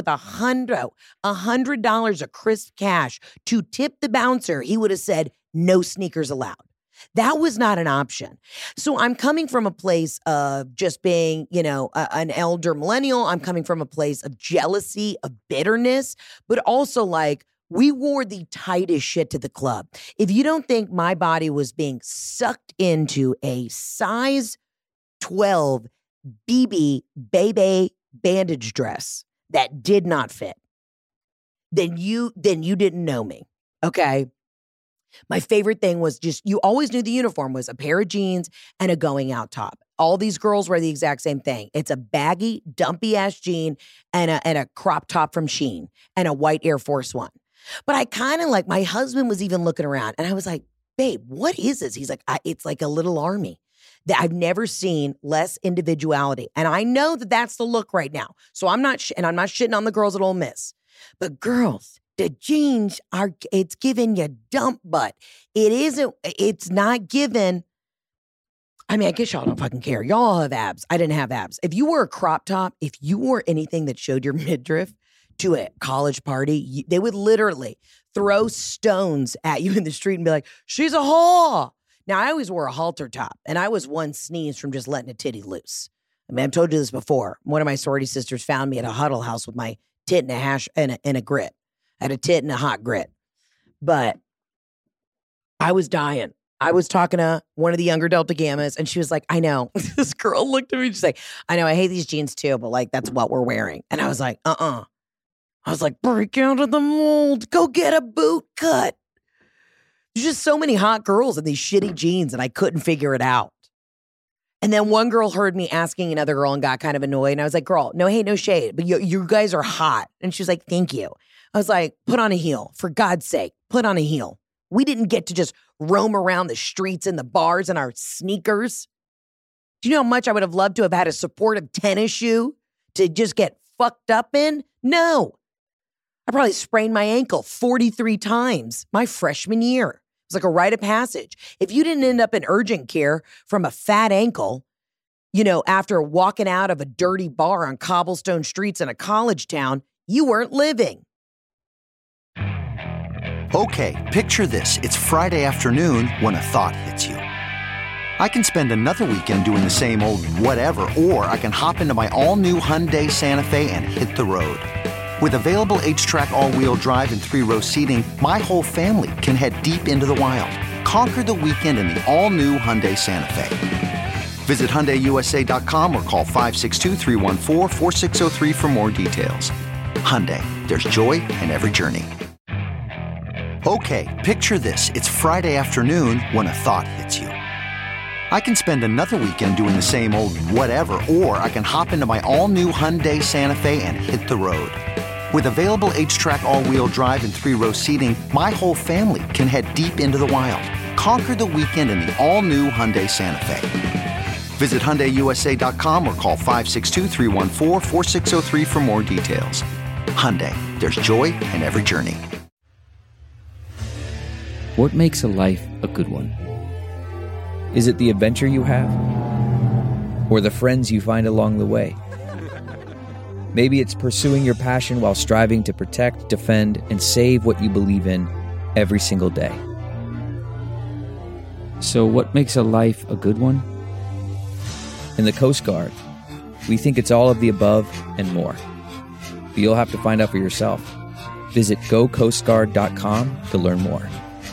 $100 of crisp cash to tip the bouncer, he would have said, no sneakers allowed. That was not an option. So I'm coming from a place of just being, an elder millennial. I'm coming from a place of jealousy, of bitterness, but also like, we wore the tightest shit to the club. If you don't think my body was being sucked into a size 12 BB baby bandage dress that did not fit, then you didn't know me, okay? My favorite thing was you always knew the uniform was a pair of jeans and a going out top. All these girls wear the exact same thing. It's a baggy, dumpy ass jean and a crop top from Shein and a white Air Force One. But I kind of my husband was even looking around and I was like, babe, what is this? He's like, it's like a little army. That I've never seen less individuality. And I know that that's the look right now. So I'm not shitting on the girls at Ole Miss. But girls, the jeans it's giving you dump butt. It's not given. I mean, I guess y'all don't fucking care. Y'all have abs. I didn't have abs. If you wore a crop top, if you wore anything that showed your midriff to a college party, they would literally throw stones at you in the street and be like, she's a whore. Now, I always wore a halter top, and I was one sneeze from just letting a titty loose. I mean, I've told you this before. One of my sorority sisters found me at a huddle house with my tit and a hash and a grit. I had a tit and a hot grit. But I was dying. I was talking to one of the younger Delta Gammas, and she was like, I know. This girl looked at me and she's like, I know, I hate these jeans too, but that's what we're wearing. And I was like, I was like, break out of the mold. Go get a boot cut. There's just so many hot girls in these shitty jeans, and I couldn't figure it out. And then one girl heard me asking another girl and got kind of annoyed. And I was like, girl, no hate, no shade, but you guys are hot. And she was like, thank you. I was like, put on a heel. For God's sake, put on a heel. We didn't get to just roam around the streets and the bars in our sneakers. Do you know how much I would have loved to have had a supportive tennis shoe to just get fucked up in? No. I probably sprained my ankle 43 times my freshman year. It was like a rite of passage. If you didn't end up in urgent care from a fat ankle, after walking out of a dirty bar on cobblestone streets in a college town, you weren't living. Okay, picture this. It's Friday afternoon when a thought hits you. I can spend another weekend doing the same old whatever, or I can hop into my all-new Hyundai Santa Fe and hit the road. With available H-Track all-wheel drive and 3-row seating, my whole family can head deep into the wild. Conquer the weekend in the all-new Hyundai Santa Fe. Visit HyundaiUSA.com or call 562-314-4603 for more details. Hyundai, there's joy in every journey. Okay, picture this. It's Friday afternoon when a thought hits you. I can spend another weekend doing the same old whatever, or I can hop into my all-new Hyundai Santa Fe and hit the road. With available H-Track all-wheel drive and 3-row seating, my whole family can head deep into the wild. Conquer the weekend in the all-new Hyundai Santa Fe. Visit HyundaiUSA.com or call 562-314-4603 for more details. Hyundai, there's joy in every journey. What makes a life a good one? Is it the adventure you have? Or the friends you find along the way? Maybe it's pursuing your passion while striving to protect, defend, and save what you believe in every single day. So what makes a life a good one? In the Coast Guard, we think it's all of the above and more. But you'll have to find out for yourself. Visit gocoastguard.com to learn more.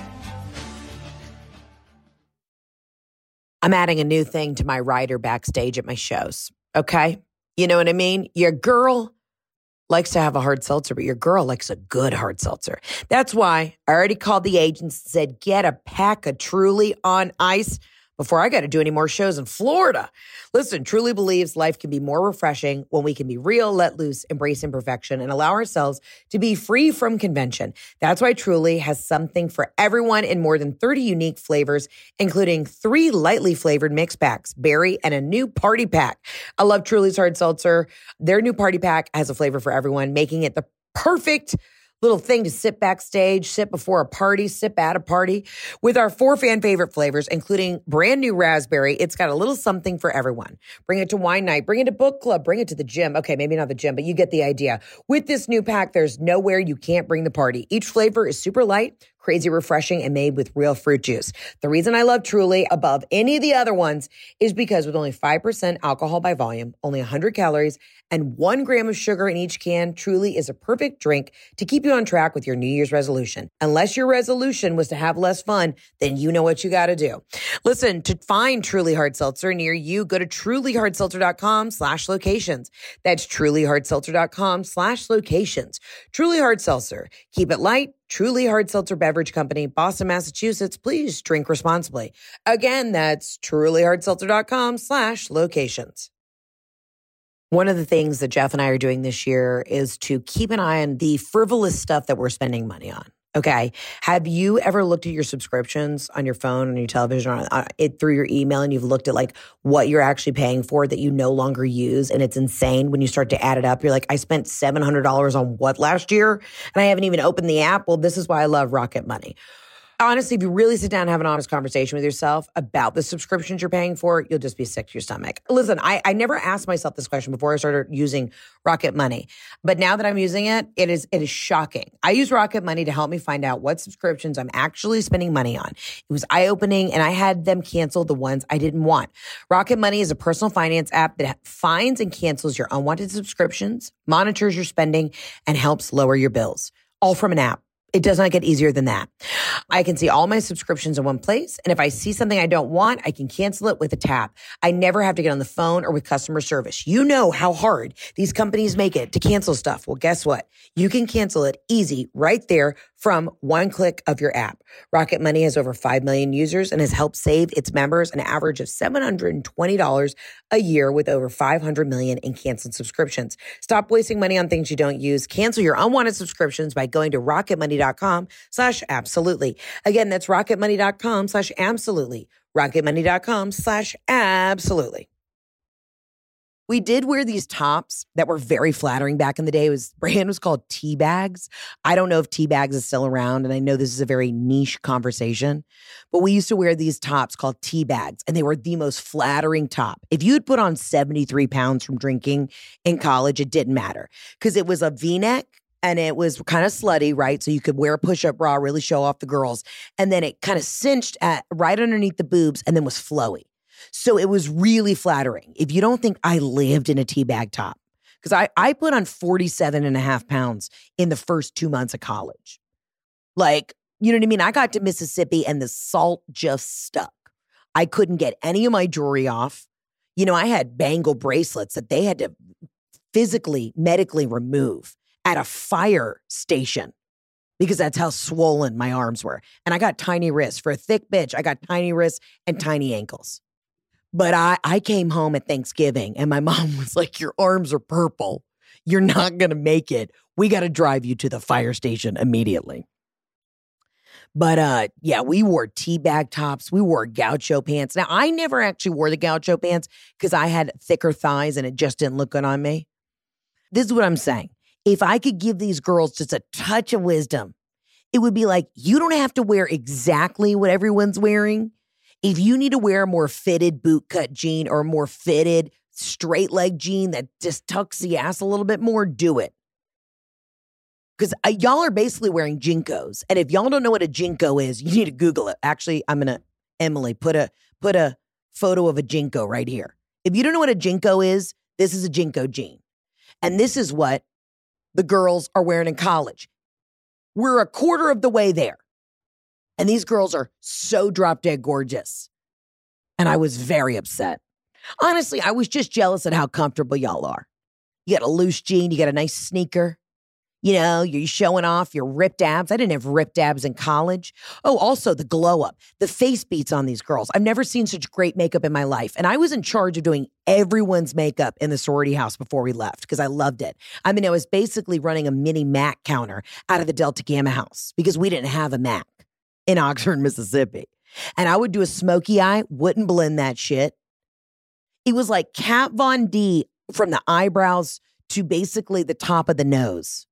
I'm adding a new thing to my rider backstage at my shows, okay? You know what I mean? Your girl likes to have a hard seltzer, but your girl likes a good hard seltzer. That's why I already called the agents and said, get a pack of Truly on ice before I got to do any more shows in Florida. Listen, Truly believes life can be more refreshing when we can be real, let loose, embrace imperfection, and allow ourselves to be free from convention. That's why Truly has something for everyone in more than 30 unique flavors, including 3 lightly flavored mix packs, berry, and a new party pack. I love Truly's hard seltzer. Their new party pack has a flavor for everyone, making it the perfect little thing to sit backstage, sit before a party, sip at a party. With our 4 fan favorite flavors, including brand new raspberry, it's got a little something for everyone. Bring it to wine night, bring it to book club, bring it to the gym. Okay, maybe not the gym, but you get the idea. With this new pack, there's nowhere you can't bring the party. Each flavor is super light, crazy refreshing, and made with real fruit juice. The reason I love Truly above any of the other ones is because with only 5% alcohol by volume, only 100 calories, and 1 gram of sugar in each can, Truly is a perfect drink to keep you on track with your New Year's resolution. Unless your resolution was to have less fun, then you know what you got to do. Listen, to find Truly Hard Seltzer near you, go to trulyhardseltzer.com/locations. That's trulyhardseltzer.com/locations. Truly Hard Seltzer. Keep it light. Truly Hard Seltzer Beverage Company, Boston, Massachusetts. Please drink responsibly. Again, that's trulyhardseltzer.com/locations. One of the things that Jeff and I are doing this year is to keep an eye on the frivolous stuff that we're spending money on. Okay. Have you ever looked at your subscriptions on your phone, on your television, on it through your email, and you've looked at like what you're actually paying for that you no longer use? And it's insane when you start to add it up. You're like, I spent $700 on what last year? And I haven't even opened the app. Well, this is why I love Rocket Money. Honestly, if you really sit down and have an honest conversation with yourself about the subscriptions you're paying for, you'll just be sick to your stomach. Listen, I never asked myself this question before I started using Rocket Money. But now that I'm using it, it is shocking. I use Rocket Money to help me find out what subscriptions I'm actually spending money on. It was eye-opening, and I had them cancel the ones I didn't want. Rocket Money is a personal finance app that finds and cancels your unwanted subscriptions, monitors your spending, and helps lower your bills. All from an app. It does not get easier than that. I can see all my subscriptions in one place. And if I see something I don't want, I can cancel it with a tap. I never have to get on the phone or with customer service. You know how hard these companies make it to cancel stuff. Well, guess what? You can cancel it easy right there from one click of your app. Rocket Money has over 5 million users and has helped save its members an average of $720 a year with over 500 million in canceled subscriptions. Stop wasting money on things you don't use. Cancel your unwanted subscriptions by going to rocketmoney.com/absolutely. Again, that's rocketmoney.com/absolutely. rocketmoney.com/absolutely. We did wear these tops that were very flattering back in the day. Brand was called Teabags. I don't know if Teabags is still around, and I know this is a very niche conversation, but we used to wear these tops called Teabags, and they were the most flattering top. If you'd put on 73 pounds from drinking in college, it didn't matter because it was a V-neck and it was kind of slutty, right? So you could wear a push-up bra, really show off the girls, and then it kind of cinched right underneath the boobs and then was flowy. So it was really flattering. If you don't think I lived in a teabag top, because I put on 47.5 pounds in the first 2 months of college. Like, you know what I mean? I got to Mississippi and the salt just stuck. I couldn't get any of my jewelry off. You know, I had bangle bracelets that they had to physically, medically remove at a fire station because that's how swollen my arms were. And I got tiny wrists. For a thick bitch, I got tiny wrists and tiny ankles. But I came home at Thanksgiving and my mom was like, your arms are purple. You're not going to make it. We got to drive you to the fire station immediately. But yeah, we wore teabag tops. We wore gaucho pants. Now, I never actually wore the gaucho pants because I had thicker thighs and it just didn't look good on me. This is what I'm saying. If I could give these girls just a touch of wisdom, it would be like, you don't have to wear exactly what everyone's wearing. If you need to wear a more fitted bootcut jean or a more fitted straight leg jean that just tucks the ass a little bit more, do it. Because y'all are basically wearing JNCOs. And if y'all don't know what a JNCO is, you need to Google it. Actually, I'm going to, Emily, put a photo of a JNCO right here. If you don't know what a JNCO is, this is a JNCO jean. And this is what the girls are wearing in college. We're a quarter of the way there. And these girls are so drop dead gorgeous. And I was very upset. Honestly, I was just jealous at how comfortable y'all are. You got a loose jean, you got a nice sneaker. You know, you're showing off your ripped abs. I didn't have ripped abs in college. Oh, also the glow up, the face beats on these girls. I've never seen such great makeup in my life. And I was in charge of doing everyone's makeup in the sorority house before we left because I loved it. I mean, I was basically running a mini MAC counter out of the Delta Gamma house because we didn't have a MAC in Oxford, Mississippi. And I would do a smoky eye, wouldn't blend that shit. It was like Kat Von D from the eyebrows to basically the top of the nose.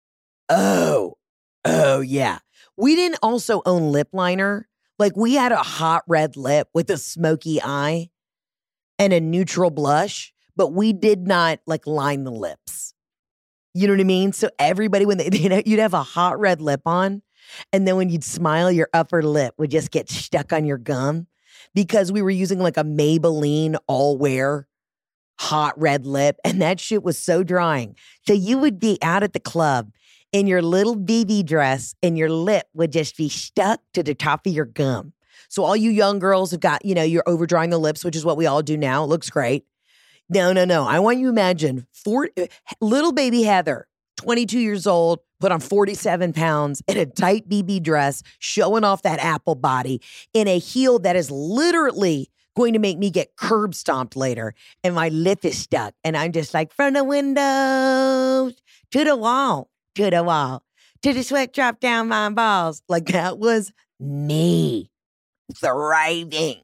Oh, yeah. We didn't also own lip liner. Like we had a hot red lip with a smoky eye and a neutral blush, but we did not like line the lips. You know what I mean? So everybody, when you'd have a hot red lip on, and then when you'd smile, your upper lip would just get stuck on your gum because we were using like a Maybelline all-wear hot red lip, and that shit was so drying. So you would be out at the club in your little BB dress, and your lip would just be stuck to the top of your gum. So all you young girls have got, you know, you're overdrawing the lips, which is what we all do now. It looks great. No. I want you to imagine little baby Heather, 22 years old, put on 47 pounds in a tight BB dress, showing off that apple body in a heel that is literally going to make me get curb stomped later. And my lip is stuck. And I'm just like, from the window to the wall, to the sweat drop down my balls. Like that was me thriving.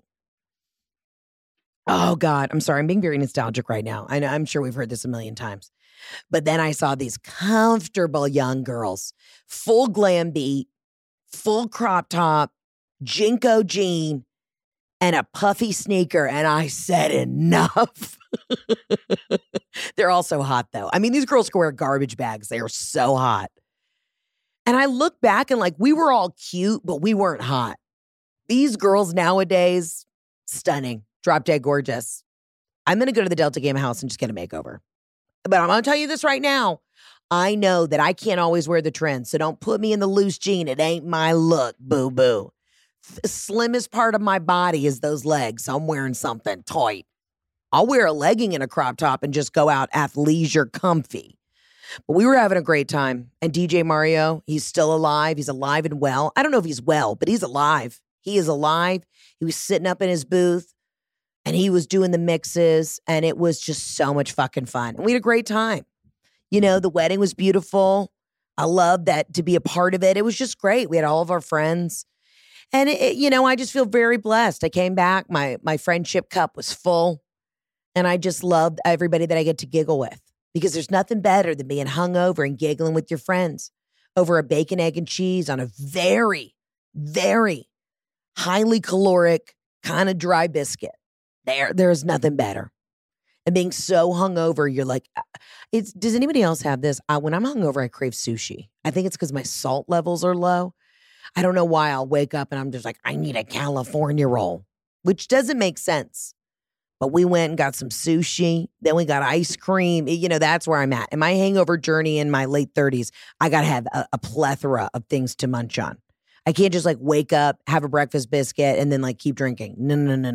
Oh God, I'm sorry. I'm being very nostalgic right now. I'm sure we've heard this a million times. But then I saw these comfortable young girls, full glam beat, full crop top, JNCO jean, and a puffy sneaker. And I said, enough. They're all so hot, though. I mean, these girls can wear garbage bags. They are so hot. And I look back and like, we were all cute, but we weren't hot. These girls nowadays, stunning, drop dead gorgeous. I'm going to go to the Delta Gamma house and just get a makeover. But I'm going to tell you this right now. I know that I can't always wear the trend, so don't put me in the loose jean. It ain't my look, boo-boo. The slimmest part of my body is those legs. So I'm wearing something tight. I'll wear a legging and a crop top and just go out athleisure comfy. But we were having a great time. And DJ Mario, he's still alive. He's alive and well. I don't know if he's well, but he's alive. He is alive. He was sitting up in his booth and he was doing the mixes. And it was just so much fucking fun. And we had a great time. You know, the wedding was beautiful. I loved that to be a part of it. It was just great. We had all of our friends. And, I just feel very blessed. I came back. My friendship cup was full. And I just loved everybody that I get to giggle with. Because there's nothing better than being hungover and giggling with your friends over a bacon, egg, and cheese on a very, very highly caloric kind of dry biscuit. There's nothing better. And being so hungover, you're like, does anybody else have this? When I'm hungover, I crave sushi. I think it's because my salt levels are low. I don't know why I'll wake up and I'm just like, I need a California roll, which doesn't make sense. But we went and got some sushi. Then we got ice cream. That's where I'm at. In my hangover journey in my late 30s, I got to have a plethora of things to munch on. I can't just wake up, have a breakfast biscuit, and then keep drinking. No.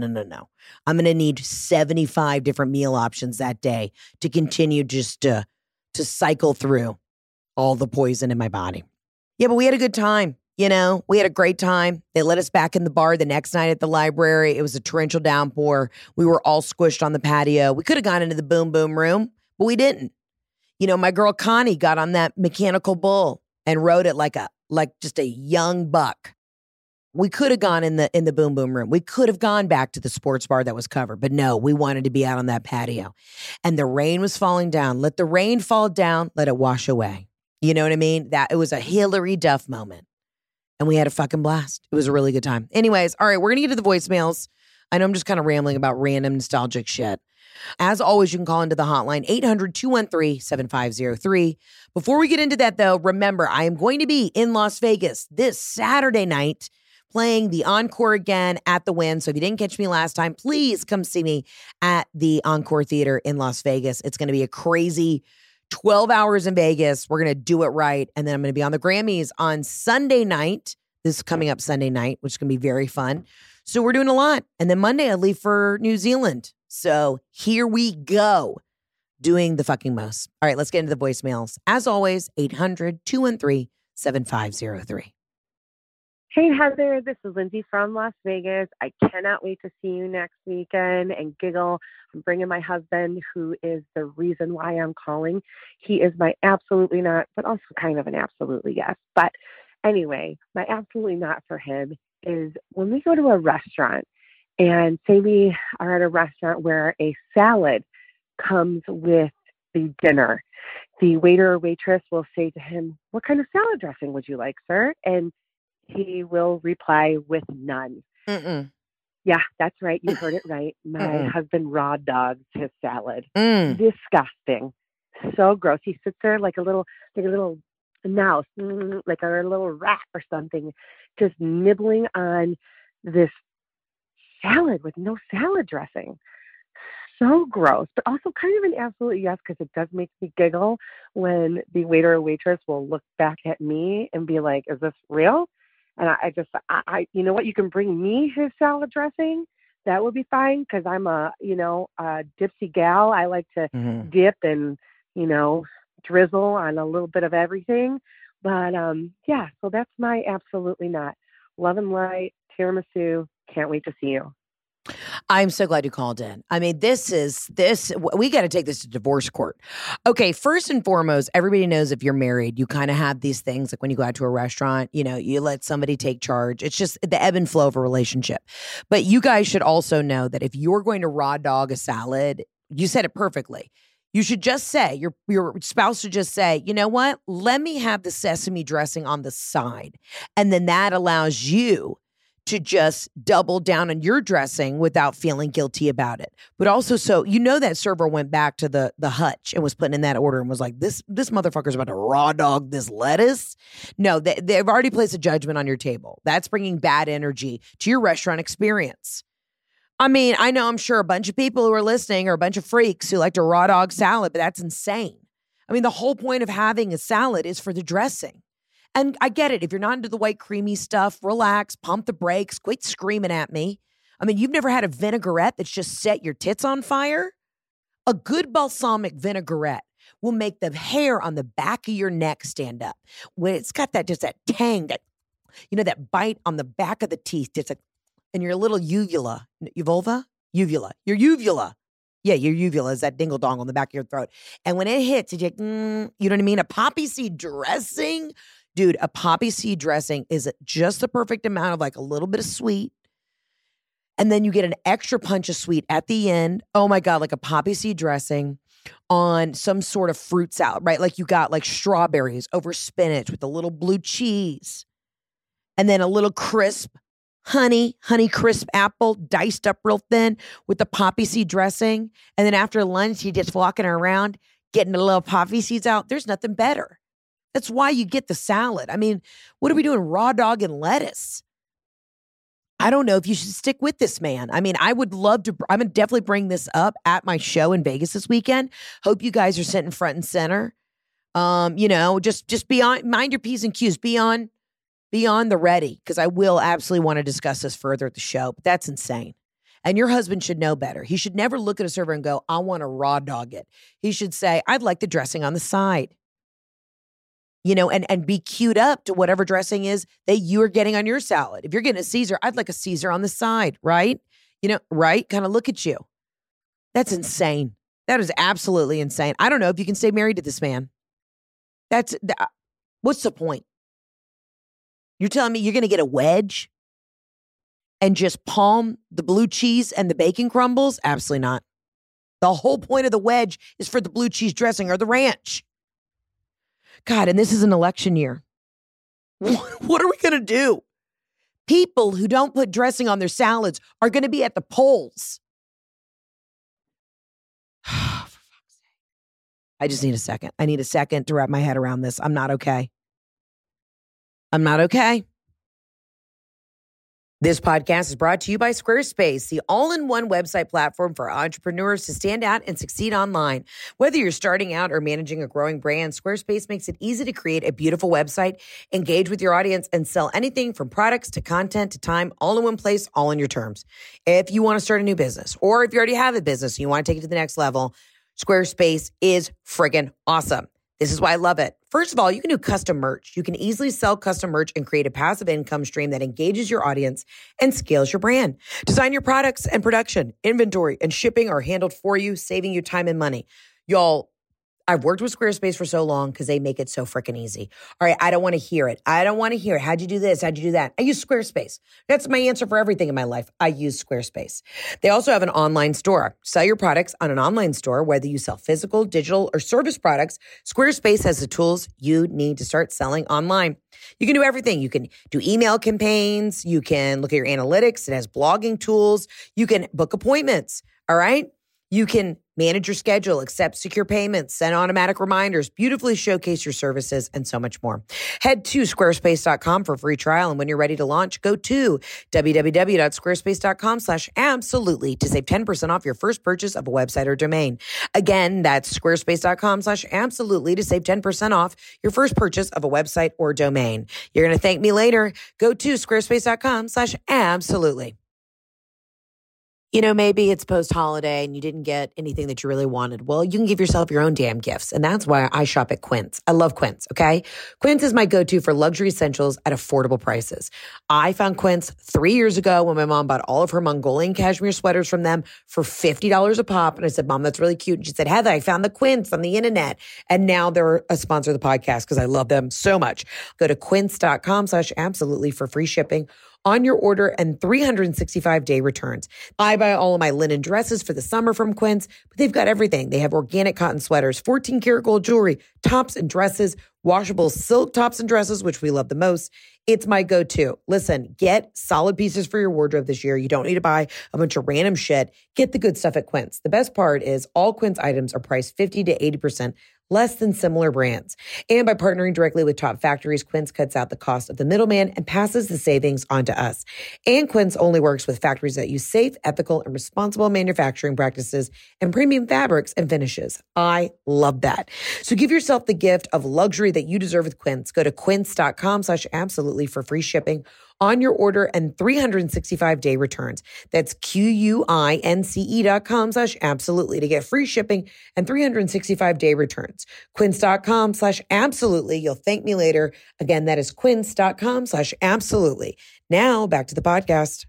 I'm going to need 75 different meal options that day to continue just to cycle through all the poison in my body. Yeah, but we had a good time. We had a great time. They let us back in the bar the next night at the library. It was a torrential downpour. We were all squished on the patio. We could have gone into the boom boom room, but we didn't. My girl Connie got on that mechanical bull and rode it like just a young buck. We could have gone in the boom boom room. We could have gone back to the sports bar that was covered, but no, we wanted to be out on that patio. And the rain was falling down. Let the rain fall down. Let it wash away. You know what I mean? It was a Hillary Duff moment. And we had a fucking blast. It was a really good time. Anyways, all right, we're going to get to the voicemails. I know I'm just kind of rambling about random nostalgic shit. As always, you can call into the hotline, 800-213-7503. Before we get into that, though, remember, I am going to be in Las Vegas this Saturday night playing the Encore again at the Wynn. So if you didn't catch me last time, please come see me at the Encore Theater in Las Vegas. It's going to be a crazy 12 hours in Vegas. We're going to do it right. And then I'm going to be on the Grammys on Sunday night. This is coming up Sunday night, which is going to be very fun. So we're doing a lot. And then Monday I leave for New Zealand. So here we go. Doing the fucking most. All right, let's get into the voicemails. As always, 800-213-7503. Hey, Heather, this is Lindsay from Las Vegas. I cannot wait to see you next weekend and giggle. I'm bringing my husband, who is the reason why I'm calling. He is my absolutely not, but also kind of an absolutely yes. But anyway, my absolutely not for him is when we go to a restaurant and say we are at a restaurant where a salad comes with the dinner. The waiter or waitress will say to him, "What kind of salad dressing would you like, sir?" And he will reply with none. Mm-mm. Yeah, that's right. You heard it right. My husband raw dogs his salad. Disgusting. So gross. He sits there like a little mouse, like a little rat or something, just nibbling on this salad with no salad dressing. So gross, but also kind of an absolute yes, because it does make me giggle when the waiter or waitress will look back at me and be like, "Is this real?" And I you know what? You can bring me his salad dressing. That would be fine because I'm a dipsy gal. I like to dip and, drizzle on a little bit of everything. But yeah, so that's my absolutely not. Love and light, tiramisu. Can't wait to see you. I'm so glad you called in. I mean, we got to take this to divorce court. Okay, first and foremost, everybody knows if you're married, you kind of have these things like when you go out to a restaurant, you let somebody take charge. It's just the ebb and flow of a relationship. But you guys should also know that if you're going to raw dog a salad, you said it perfectly. You should just say, your spouse should just say, "You know what? Let me have the sesame dressing on the side." And then that allows you to just double down on your dressing without feeling guilty about it. But also, so that server went back to the hutch and was putting in that order and was like, this motherfucker's about to raw dog this lettuce. No, they've already placed a judgment on your table. That's bringing bad energy to your restaurant experience. I mean, I'm sure a bunch of people who are listening are a bunch of freaks who like to raw dog salad, but that's insane. I mean, the whole point of having a salad is for the dressing. And I get it. If you're not into the white creamy stuff, relax, pump the brakes, quit screaming at me. I mean, you've never had a vinaigrette that's just set your tits on fire? A good balsamic vinaigrette will make the hair on the back of your neck stand up. When it's got that, just that tang, that, you know, that bite on the back of the teeth, just like, and your little uvula, uvula? Uvula. Your uvula. Yeah, your uvula is that dingle dong on the back of your throat. And when it hits, it's like, you know what I mean? A poppy seed dressing. Dude, a poppy seed dressing is just the perfect amount of like a little bit of sweet. And then you get an extra punch of sweet at the end. Oh my God, like a poppy seed dressing on some sort of fruit salad, right? Like you got like strawberries over spinach with a little blue cheese. And then a little crisp honey crisp apple diced up real thin with the poppy seed dressing. And then after lunch, you're just walking around getting the little poppy seeds out. There's nothing better. That's why you get the salad. I mean, what are we doing? Raw dog and lettuce. I don't know if you should stick with this, man. I mean, I would love to. I'm going to definitely bring this up at my show in Vegas this weekend. Hope you guys are sitting front and center. You know, just be on, mind your P's and Q's. Be on the ready, because I will absolutely want to discuss this further at the show. But that's insane. And your husband should know better. He should never look at a server and go, I want to raw dog it. He should say, I'd like the dressing on the side. You know, and be queued up to whatever dressing is that you are getting on your salad. If you're getting a Caesar, I'd like a Caesar on the side, right? You know, right? Kind of look at you. That's insane. That is absolutely insane. I don't know if you can stay married to this man. What's the point? You're telling me you're going to get a wedge and just palm the blue cheese and the bacon crumbles? Absolutely not. The whole point of the wedge is for the blue cheese dressing or the ranch. God, and this is an election year. What are we going to do? People who don't put dressing on their salads are going to be at the polls. For fuck's sake. I just need a second. I need a second to wrap my head around this. I'm not okay. I'm not okay. This podcast is brought to you by Squarespace, the all-in-one website platform for entrepreneurs to stand out and succeed online. Whether you're starting out or managing a growing brand, Squarespace makes it easy to create a beautiful website, engage with your audience, and sell anything from products to content to time, all in one place, all in your terms. If you want to start a new business, or if you already have a business and you want to take it to the next level, Squarespace is friggin' awesome. This is why I love it. First of all, you can do custom merch. You can easily sell custom merch and create a passive income stream that engages your audience and scales your brand. Design your products and production, inventory, and shipping are handled for you, saving you time and money. Y'all, I've worked with Squarespace for so long because they make it so freaking easy. All right, I don't want to hear it. I don't want to hear it. How'd you do this? How'd you do that? I use Squarespace. That's my answer for everything in my life. I use Squarespace. They also have an online store. Sell your products on an online store, whether you sell physical, digital, or service products. Squarespace has the tools you need to start selling online. You can do everything. You can do email campaigns. You can look at your analytics. It has blogging tools. You can book appointments. All right. You can manage your schedule, accept secure payments, send automatic reminders, beautifully showcase your services, and so much more. Head to squarespace.com for a free trial. And when you're ready to launch, go to www.squarespace.com/absolutely to save 10% off your first purchase of a website or domain. Again, that's squarespace.com/absolutely to save 10% off your first purchase of a website or domain. You're going to thank me later. Go to squarespace.com/absolutely. You know, maybe it's post-holiday and you didn't get anything that you really wanted. Well, you can give yourself your own damn gifts. And that's why I shop at Quince. I love Quince, okay? Quince is my go-to for luxury essentials at affordable prices. I found Quince 3 years ago when my mom bought all of her Mongolian cashmere sweaters from them for $50 a pop. And I said, Mom, that's really cute. And she said, Heather, I found the Quince on the internet. And now they're a sponsor of the podcast because I love them so much. Go to quince.com/absolutely for free shipping on your order and 365-day returns. I buy all of my linen dresses for the summer from Quince, but they've got everything. They have organic cotton sweaters, 14-karat gold jewelry, tops and dresses, washable silk tops and dresses, which we love the most. It's my go-to. Listen, get solid pieces for your wardrobe this year. You don't need to buy a bunch of random shit. Get the good stuff at Quince. The best part is all Quince items are priced 50 to 80% less than similar brands. And by partnering directly with top factories, Quince cuts out the cost of the middleman and passes the savings on to us. And Quince only works with factories that use safe, ethical, and responsible manufacturing practices and premium fabrics and finishes. I love that. So give yourself the gift of luxury that you deserve with Quince. Go to quince.com/absolutely for free shipping on your order and 365-day returns. That's QUINCE.com/absolutely to get free shipping and 365-day returns. Quince.com/absolutely. You'll thank me later. Again, that is quince.com/absolutely. Now back to the podcast.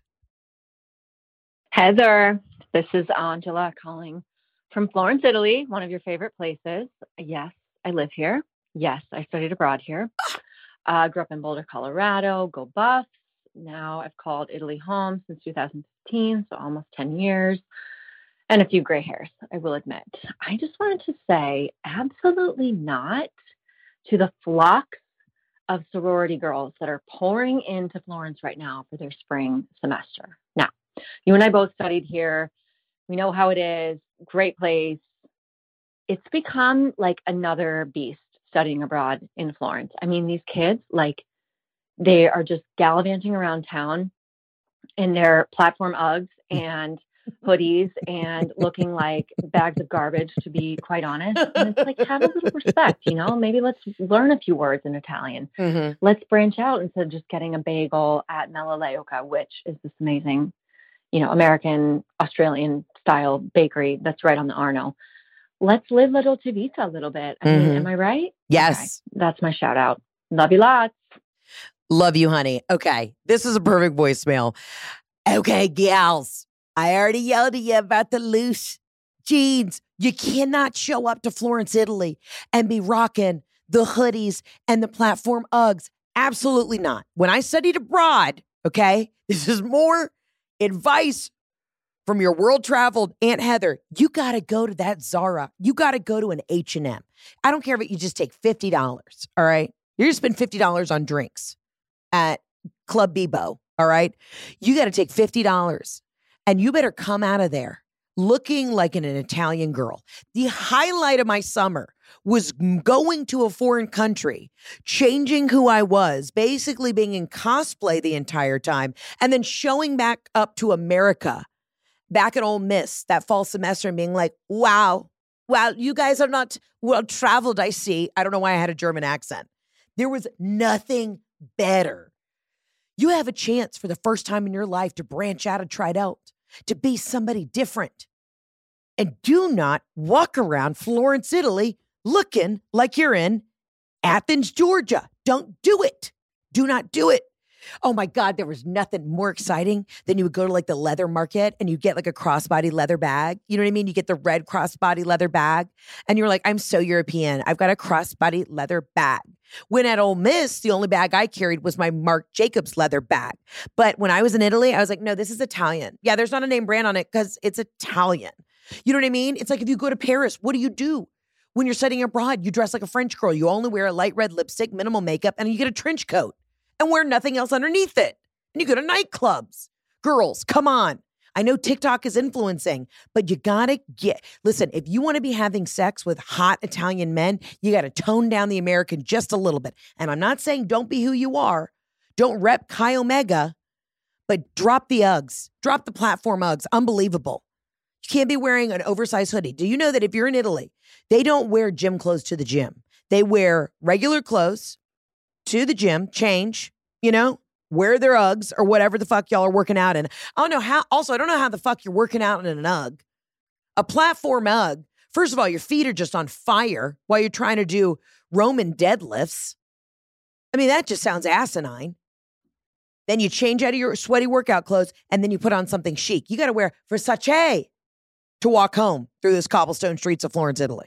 Heather, this is Angela calling from Florence, Italy, one of your favorite places. Yes, I live here. Yes, I studied abroad here. Grew up in Boulder, Colorado. Go Buffs. Now I've called Italy home since 2015, so almost 10 years, and a few gray hairs, I will admit. I just wanted to say absolutely not to the flux of sorority girls that are pouring into Florence right now for their spring semester. Now, you and I both studied here. We know how it is. Great place. It's become like another beast studying abroad in Florence. I mean, these kids, like, they are just gallivanting around town in their platform Uggs and hoodies and looking like bags of garbage, to be quite honest. And it's like, have a little respect, you know? Maybe let's learn a few words in Italian. Mm-hmm. Let's branch out instead of just getting a bagel at Melaleuca, which is this amazing, you know, American, Australian style bakery that's right on the Arno. Let's live La Dolce Vita a little bit. I mean, am I right? Yes. Okay. That's my shout out. Love you lots. Love you, honey. Okay. This is a perfect voicemail. Okay, gals. I already yelled at you about the loose jeans. You cannot show up to Florence, Italy and be rocking the hoodies and the platform Uggs. Absolutely not. When I studied abroad, okay, this is more advice from your world-traveled Aunt Heather. You got to go to that Zara. You got to go to an H&M. I don't care if you just take $50, all right? You're going to spend $50 on drinks at Club Bebo, all right? You got to take $50 and you better come out of there looking like an Italian girl. The highlight of my summer was going to a foreign country, changing who I was, basically being in cosplay the entire time, and then showing back up to America, back at Ole Miss that fall semester and being like, wow, you guys are not well-traveled, I see. I don't know why I had a German accent. There was nothing better. You have a chance for the first time in your life to branch out and try it out, to be somebody different. And do not walk around Florence, Italy, looking like you're in Athens, Georgia. Don't do it. Do not do it. Oh my God, there was nothing more exciting than you would go to like the leather market and you get like a crossbody leather bag. You know what I mean? You get the red crossbody leather bag and you're like, I'm so European. I've got a crossbody leather bag. When at Ole Miss, the only bag I carried was my Marc Jacobs leather bag. But when I was in Italy, I was like, no, this is Italian. Yeah, there's not a name brand on it because it's Italian. You know what I mean? It's like if you go to Paris, what do? When you're studying abroad, you dress like a French girl. You only wear a light red lipstick, minimal makeup, and you get a trench coat and wear nothing else underneath it. And you go to nightclubs. Girls, come on. I know TikTok is influencing, but you gotta listen, if you want to be having sex with hot Italian men, you got to tone down the American just a little bit. And I'm not saying don't be who you are. Don't rep Chi Omega, but drop the Uggs. Drop the platform Uggs. Unbelievable. You can't be wearing an oversized hoodie. Do you know that if you're in Italy, they don't wear gym clothes to the gym. They wear regular clothes to the gym, change, you know, wear their Uggs or whatever the fuck y'all are working out in. I don't know how the fuck you're working out in an Ugg. A platform Ugg. First of all, your feet are just on fire while you're trying to do Roman deadlifts. I mean, that just sounds asinine. Then you change out of your sweaty workout clothes and then you put on something chic. You got to wear Versace to walk home through this cobblestone streets of Florence, Italy.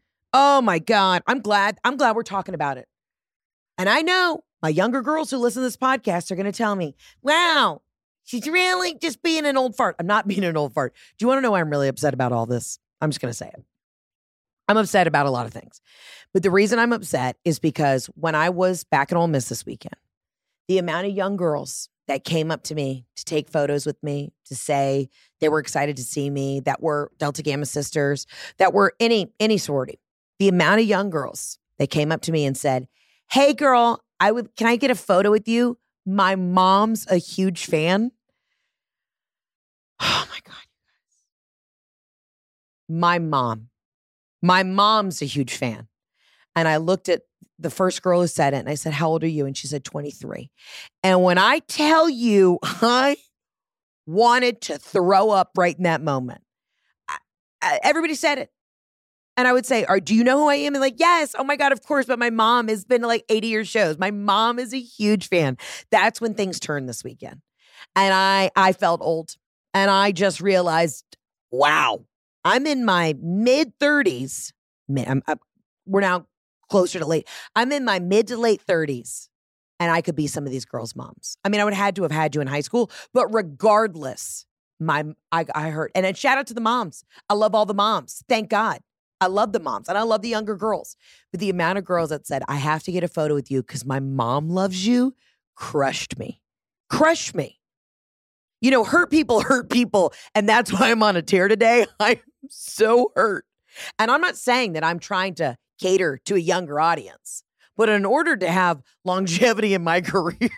Oh my God. I'm glad we're talking about it. And I know my younger girls who listen to this podcast are going to tell me, wow, she's really just being an old fart. I'm not being an old fart. Do you want to know why I'm really upset about all this? I'm just going to say it. I'm upset about a lot of things. But the reason I'm upset is because when I was back at Ole Miss this weekend, the amount of young girls that came up to me to take photos with me, to say they were excited to see me, that were Delta Gamma sisters, that were any sorority, The amount of young girls that came up to me and said, hey girl, can I get a photo with you? My mom's a huge fan. Oh my God. My mom's a huge fan. And I looked at the first girl who said it and I said, how old are you? And she said 23. And when I tell you, I wanted to throw up right in that moment. Everybody said it. And I would say, do you know who I am? And like, yes, oh my God, of course. But my mom has been to like 80 year shows. My mom is a huge fan. That's when things turned this weekend. And I felt old. And I just realized, wow, I'm in my mid 30s. We're now closer to late. I'm in my mid to late 30s. And I could be some of these girls' moms. I mean, I would have had you in high school. But regardless, I heard. And then shout out to the moms. I love all the moms. Thank God. I love the moms and I love the younger girls. But the amount of girls that said, I have to get a photo with you because my mom loves you, crushed me. Crushed me. You know, hurt people. And that's why I'm on a tear today. I'm so hurt. And I'm not saying that I'm trying to cater to a younger audience, but in order to have longevity in my career,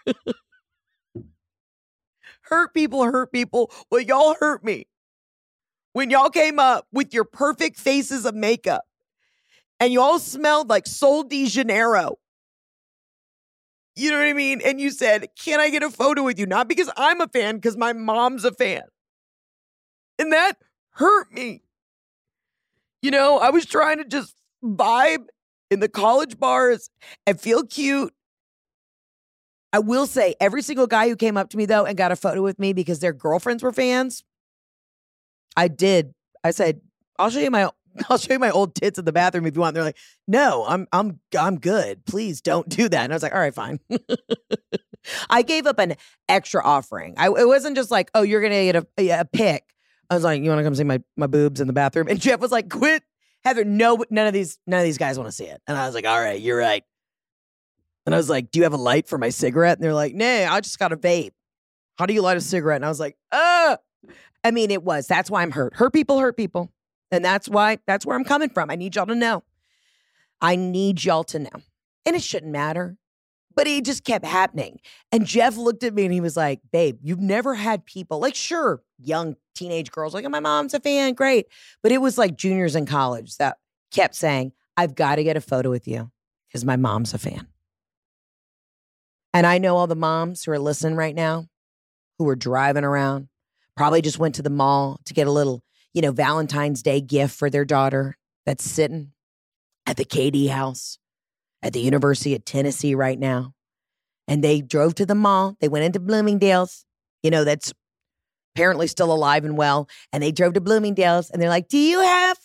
hurt people. Well, y'all hurt me. When y'all came up with your perfect faces of makeup and you all smelled like Sol de Janeiro. You know what I mean? And you said, can I get a photo with you? Not because I'm a fan, because my mom's a fan. And that hurt me. You know, I was trying to just vibe in the college bars and feel cute. I will say every single guy who came up to me, though, and got a photo with me because their girlfriends were fans, I did. I said, I'll show you my old tits in the bathroom if you want. And they're like, no, I'm good. Please don't do that. And I was like, all right, fine. I gave up an extra offering. It wasn't just like, oh, you're going to get a pic. I was like, you want to come see my boobs in the bathroom? And Jeff was like, quit. Heather, no, none of these guys want to see it. And I was like, all right, you're right. And I was like, do you have a light for my cigarette? And they're like, nah, I just got a vape. How do you light a cigarette? And I was like, I mean, that's why I'm hurt. Hurt people. And that's where I'm coming from. I need y'all to know. And it shouldn't matter. But it just kept happening. And Jeff looked at me and he was like, babe, you've never had people, like, sure, young teenage girls, like, oh, my mom's a fan, great. But it was like juniors in college that kept saying, I've got to get a photo with you because my mom's a fan. And I know all the moms who are listening right now, who are driving around, probably just went to the mall to get a little, Valentine's Day gift for their daughter that's sitting at the KD house at the University of Tennessee right now. And they drove to the mall. They went into Bloomingdale's, that's apparently still alive and well. And they drove to Bloomingdale's and they're like, do you have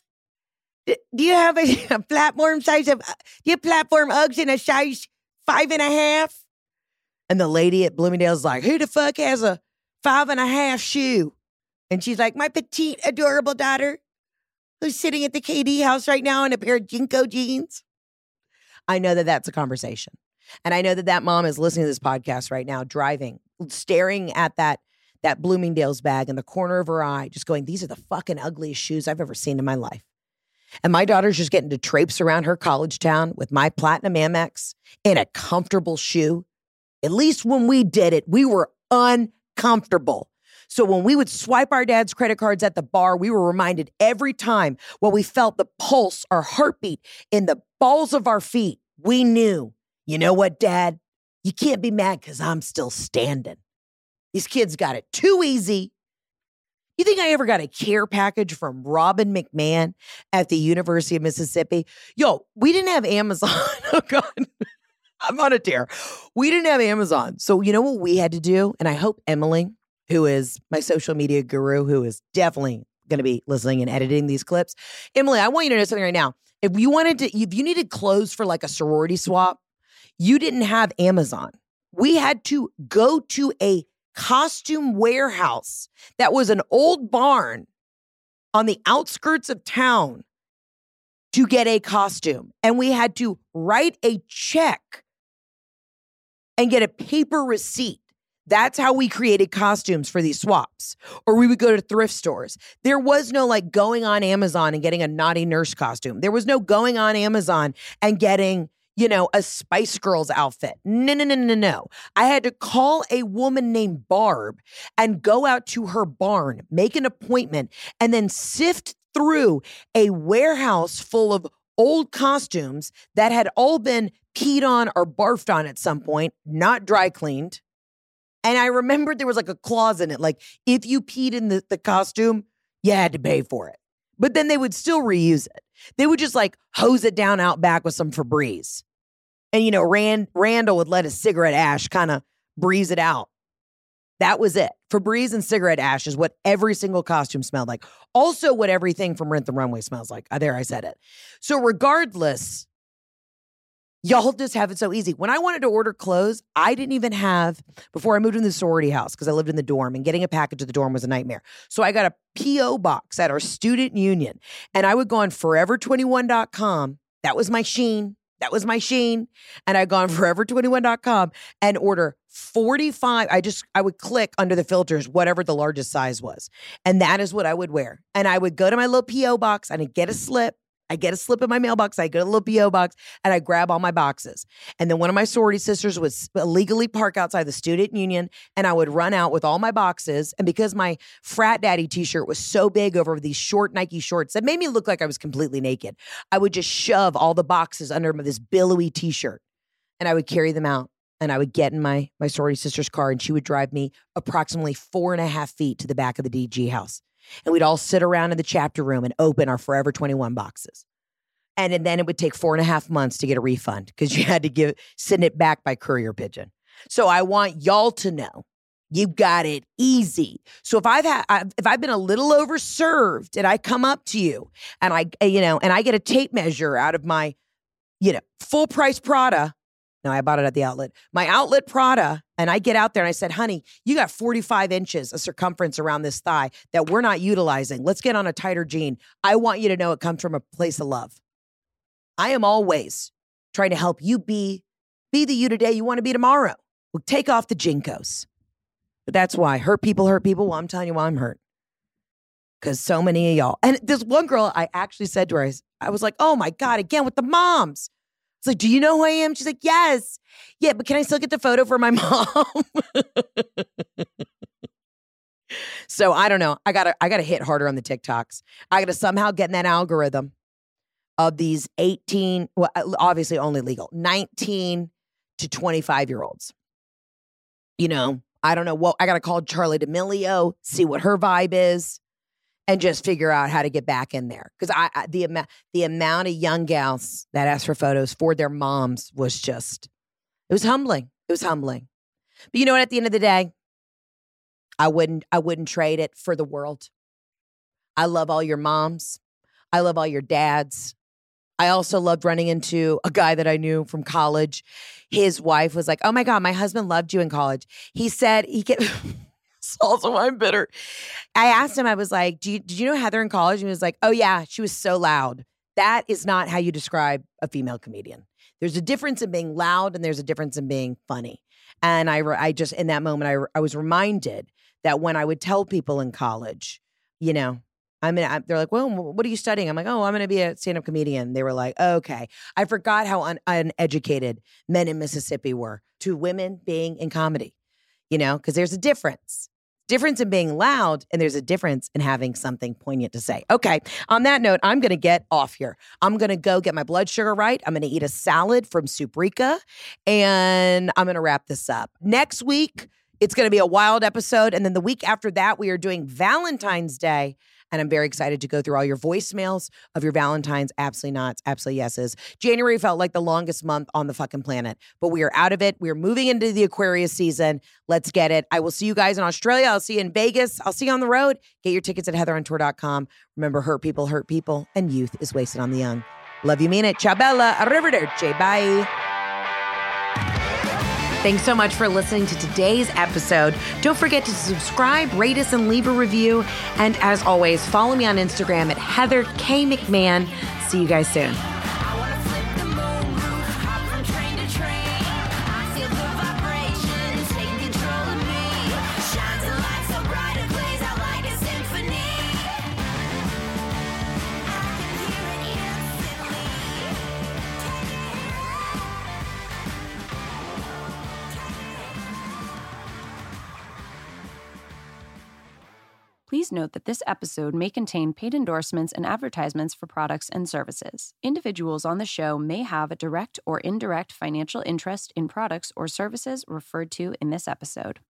a platform size do you have platform Uggs in a size 5.5? And the lady at Bloomingdale's like, who the fuck has a 5.5 shoe? And she's like, my petite, adorable daughter who's sitting at the KD house right now in a pair of Jinko jeans. I know that that's a conversation. And I know that mom is listening to this podcast right now, driving, staring at that Bloomingdale's bag in the corner of her eye, just going, these are the fucking ugliest shoes I've ever seen in my life. And my daughter's just getting to traipse around her college town with my Platinum Amex in a comfortable shoe. At least when we did it, we were uncomfortable. So when we would swipe our dad's credit cards at the bar, we were reminded every time when we felt the pulse, our heartbeat in the balls of our feet, we knew, you know what, Dad? You can't be mad because I'm still standing. These kids got it too easy. You think I ever got a care package from Robin McMahon at the University of Mississippi? Yo, we didn't have Amazon. Oh, God. I'm on a tear. We didn't have Amazon. So you know what we had to do? And I hope Emily, who is my social media guru, who is definitely going to be listening and editing these clips. Emily, I want you to know something right now. If you needed clothes for like a sorority swap, you didn't have Amazon. We had to go to a costume warehouse that was an old barn on the outskirts of town to get a costume. And we had to write a check and get a paper receipt That's how we created costumes for these swaps. Or we would go to thrift stores. There was no like going on Amazon and getting a naughty nurse costume. There was no going on Amazon and getting, you know, a Spice Girls outfit. No. I had to call a woman named Barb and go out to her barn, make an appointment, and then sift through a warehouse full of old costumes that had all been peed on or barfed on at some point, not dry cleaned. And I remembered there was like a clause in it. Like if you peed in the costume, you had to pay for it. But then they would still reuse it. They would just like hose it down out back with some Febreze. And, you know, Randall would let his cigarette ash kind of breeze it out. That was it. Febreze and cigarette ash is what every single costume smelled like. Also what everything from Rent the Runway smells like. There, I said it. So regardless, y'all just have it so easy. When I wanted to order clothes, I didn't even have, before I moved in the sorority house, because I lived in the dorm, and getting a package to the dorm was a nightmare. So I got a P.O. box at our student union, and I would go on forever21.com. That was my Shein. And I'd go on forever21.com and order 45. I would click under the filters, whatever the largest size was. And that is what I would wear. And I would go to my little P.O. box and I'd get a slip. I get a slip in my mailbox. I get a little P.O. box and I grab all my boxes. And then one of my sorority sisters would illegally park outside the student union and I would run out with all my boxes. And because my frat daddy t-shirt was so big over these short Nike shorts that made me look like I was completely naked, I would just shove all the boxes under this billowy t-shirt and I would carry them out. And I would get in my sorority sister's car and she would drive me approximately 4.5 feet to the back of the DG house. And we'd all sit around in the chapter room and open our Forever 21 boxes. And then it would take 4.5 months to get a refund because you had to send it back by courier pigeon. So I want y'all to know you got it easy. So if I've been a little overserved and I come up to you and I get a tape measure out of my, full price Prada. No, I bought it at the outlet. My outlet Prada, and I get out there and I said, honey, you got 45 inches of circumference around this thigh that we're not utilizing. Let's get on a tighter jean. I want you to know it comes from a place of love. I am always trying to help you be the you today you want to be tomorrow. We'll take off the jinkos. But that's why hurt people. Well, I'm telling you why I'm hurt. Because so many of y'all. And this one girl, I actually said to her, I was like, oh my God, again with the moms. It's like, do you know who I am? She's like, yes. Yeah, but can I still get the photo for my mom? So I don't know. I gotta hit harder on the TikToks. I gotta somehow get in that algorithm of these 18, well, obviously only legal, 19 to 25-year-olds. I don't know what, I gotta call Charli D'Amelio, see what her vibe is, and just figure out how to get back in there. Because the amount of young gals that asked for photos for their moms was just, it was humbling. It was humbling. But you know what? At the end of the day, I wouldn't trade it for the world. I love all your moms. I love all your dads. I also loved running into a guy that I knew from college. His wife was like, oh my God, my husband loved you in college. He said he get. Also, I'm bitter. I asked him, I was like, did you know Heather in college? And he was like, oh yeah, she was so loud. That is not how you describe a female comedian. There's a difference in being loud and there's a difference in being funny. And I just, in that moment, I was reminded that when I would tell people in college, they're like, well, what are you studying? I'm like, oh, I'm going to be a stand-up comedian. They were like, okay. I forgot how uneducated men in Mississippi were to women being in comedy, because there's a difference in being loud and there's a difference in having something poignant to say. Okay. On that note, I'm going to get off here. I'm going to go get my blood sugar right. I'm going to eat a salad from Suprika and I'm going to wrap this up. Next week, it's going to be a wild episode. And then the week after that, we are doing Valentine's Day. And I'm very excited to go through all your voicemails of your Valentines, absolutely nots, absolutely yeses. January felt like the longest month on the fucking planet, but we are out of it. We are moving into the Aquarius season. Let's get it. I will see you guys in Australia. I'll see you in Vegas. I'll see you on the road. Get your tickets at heatherontour.com. Remember, hurt people, and youth is wasted on the young. Love you, mean it. Ciao, bella. Arrivederci. Bye. Thanks so much for listening to today's episode. Don't forget to subscribe, rate us, and leave a review. And as always, follow me on Instagram at Heather K. McMahon. See you guys soon. Train to train, I feel the vibrations taking control of me. Please note that this episode may contain paid endorsements and advertisements for products and services. Individuals on the show may have a direct or indirect financial interest in products or services referred to in this episode.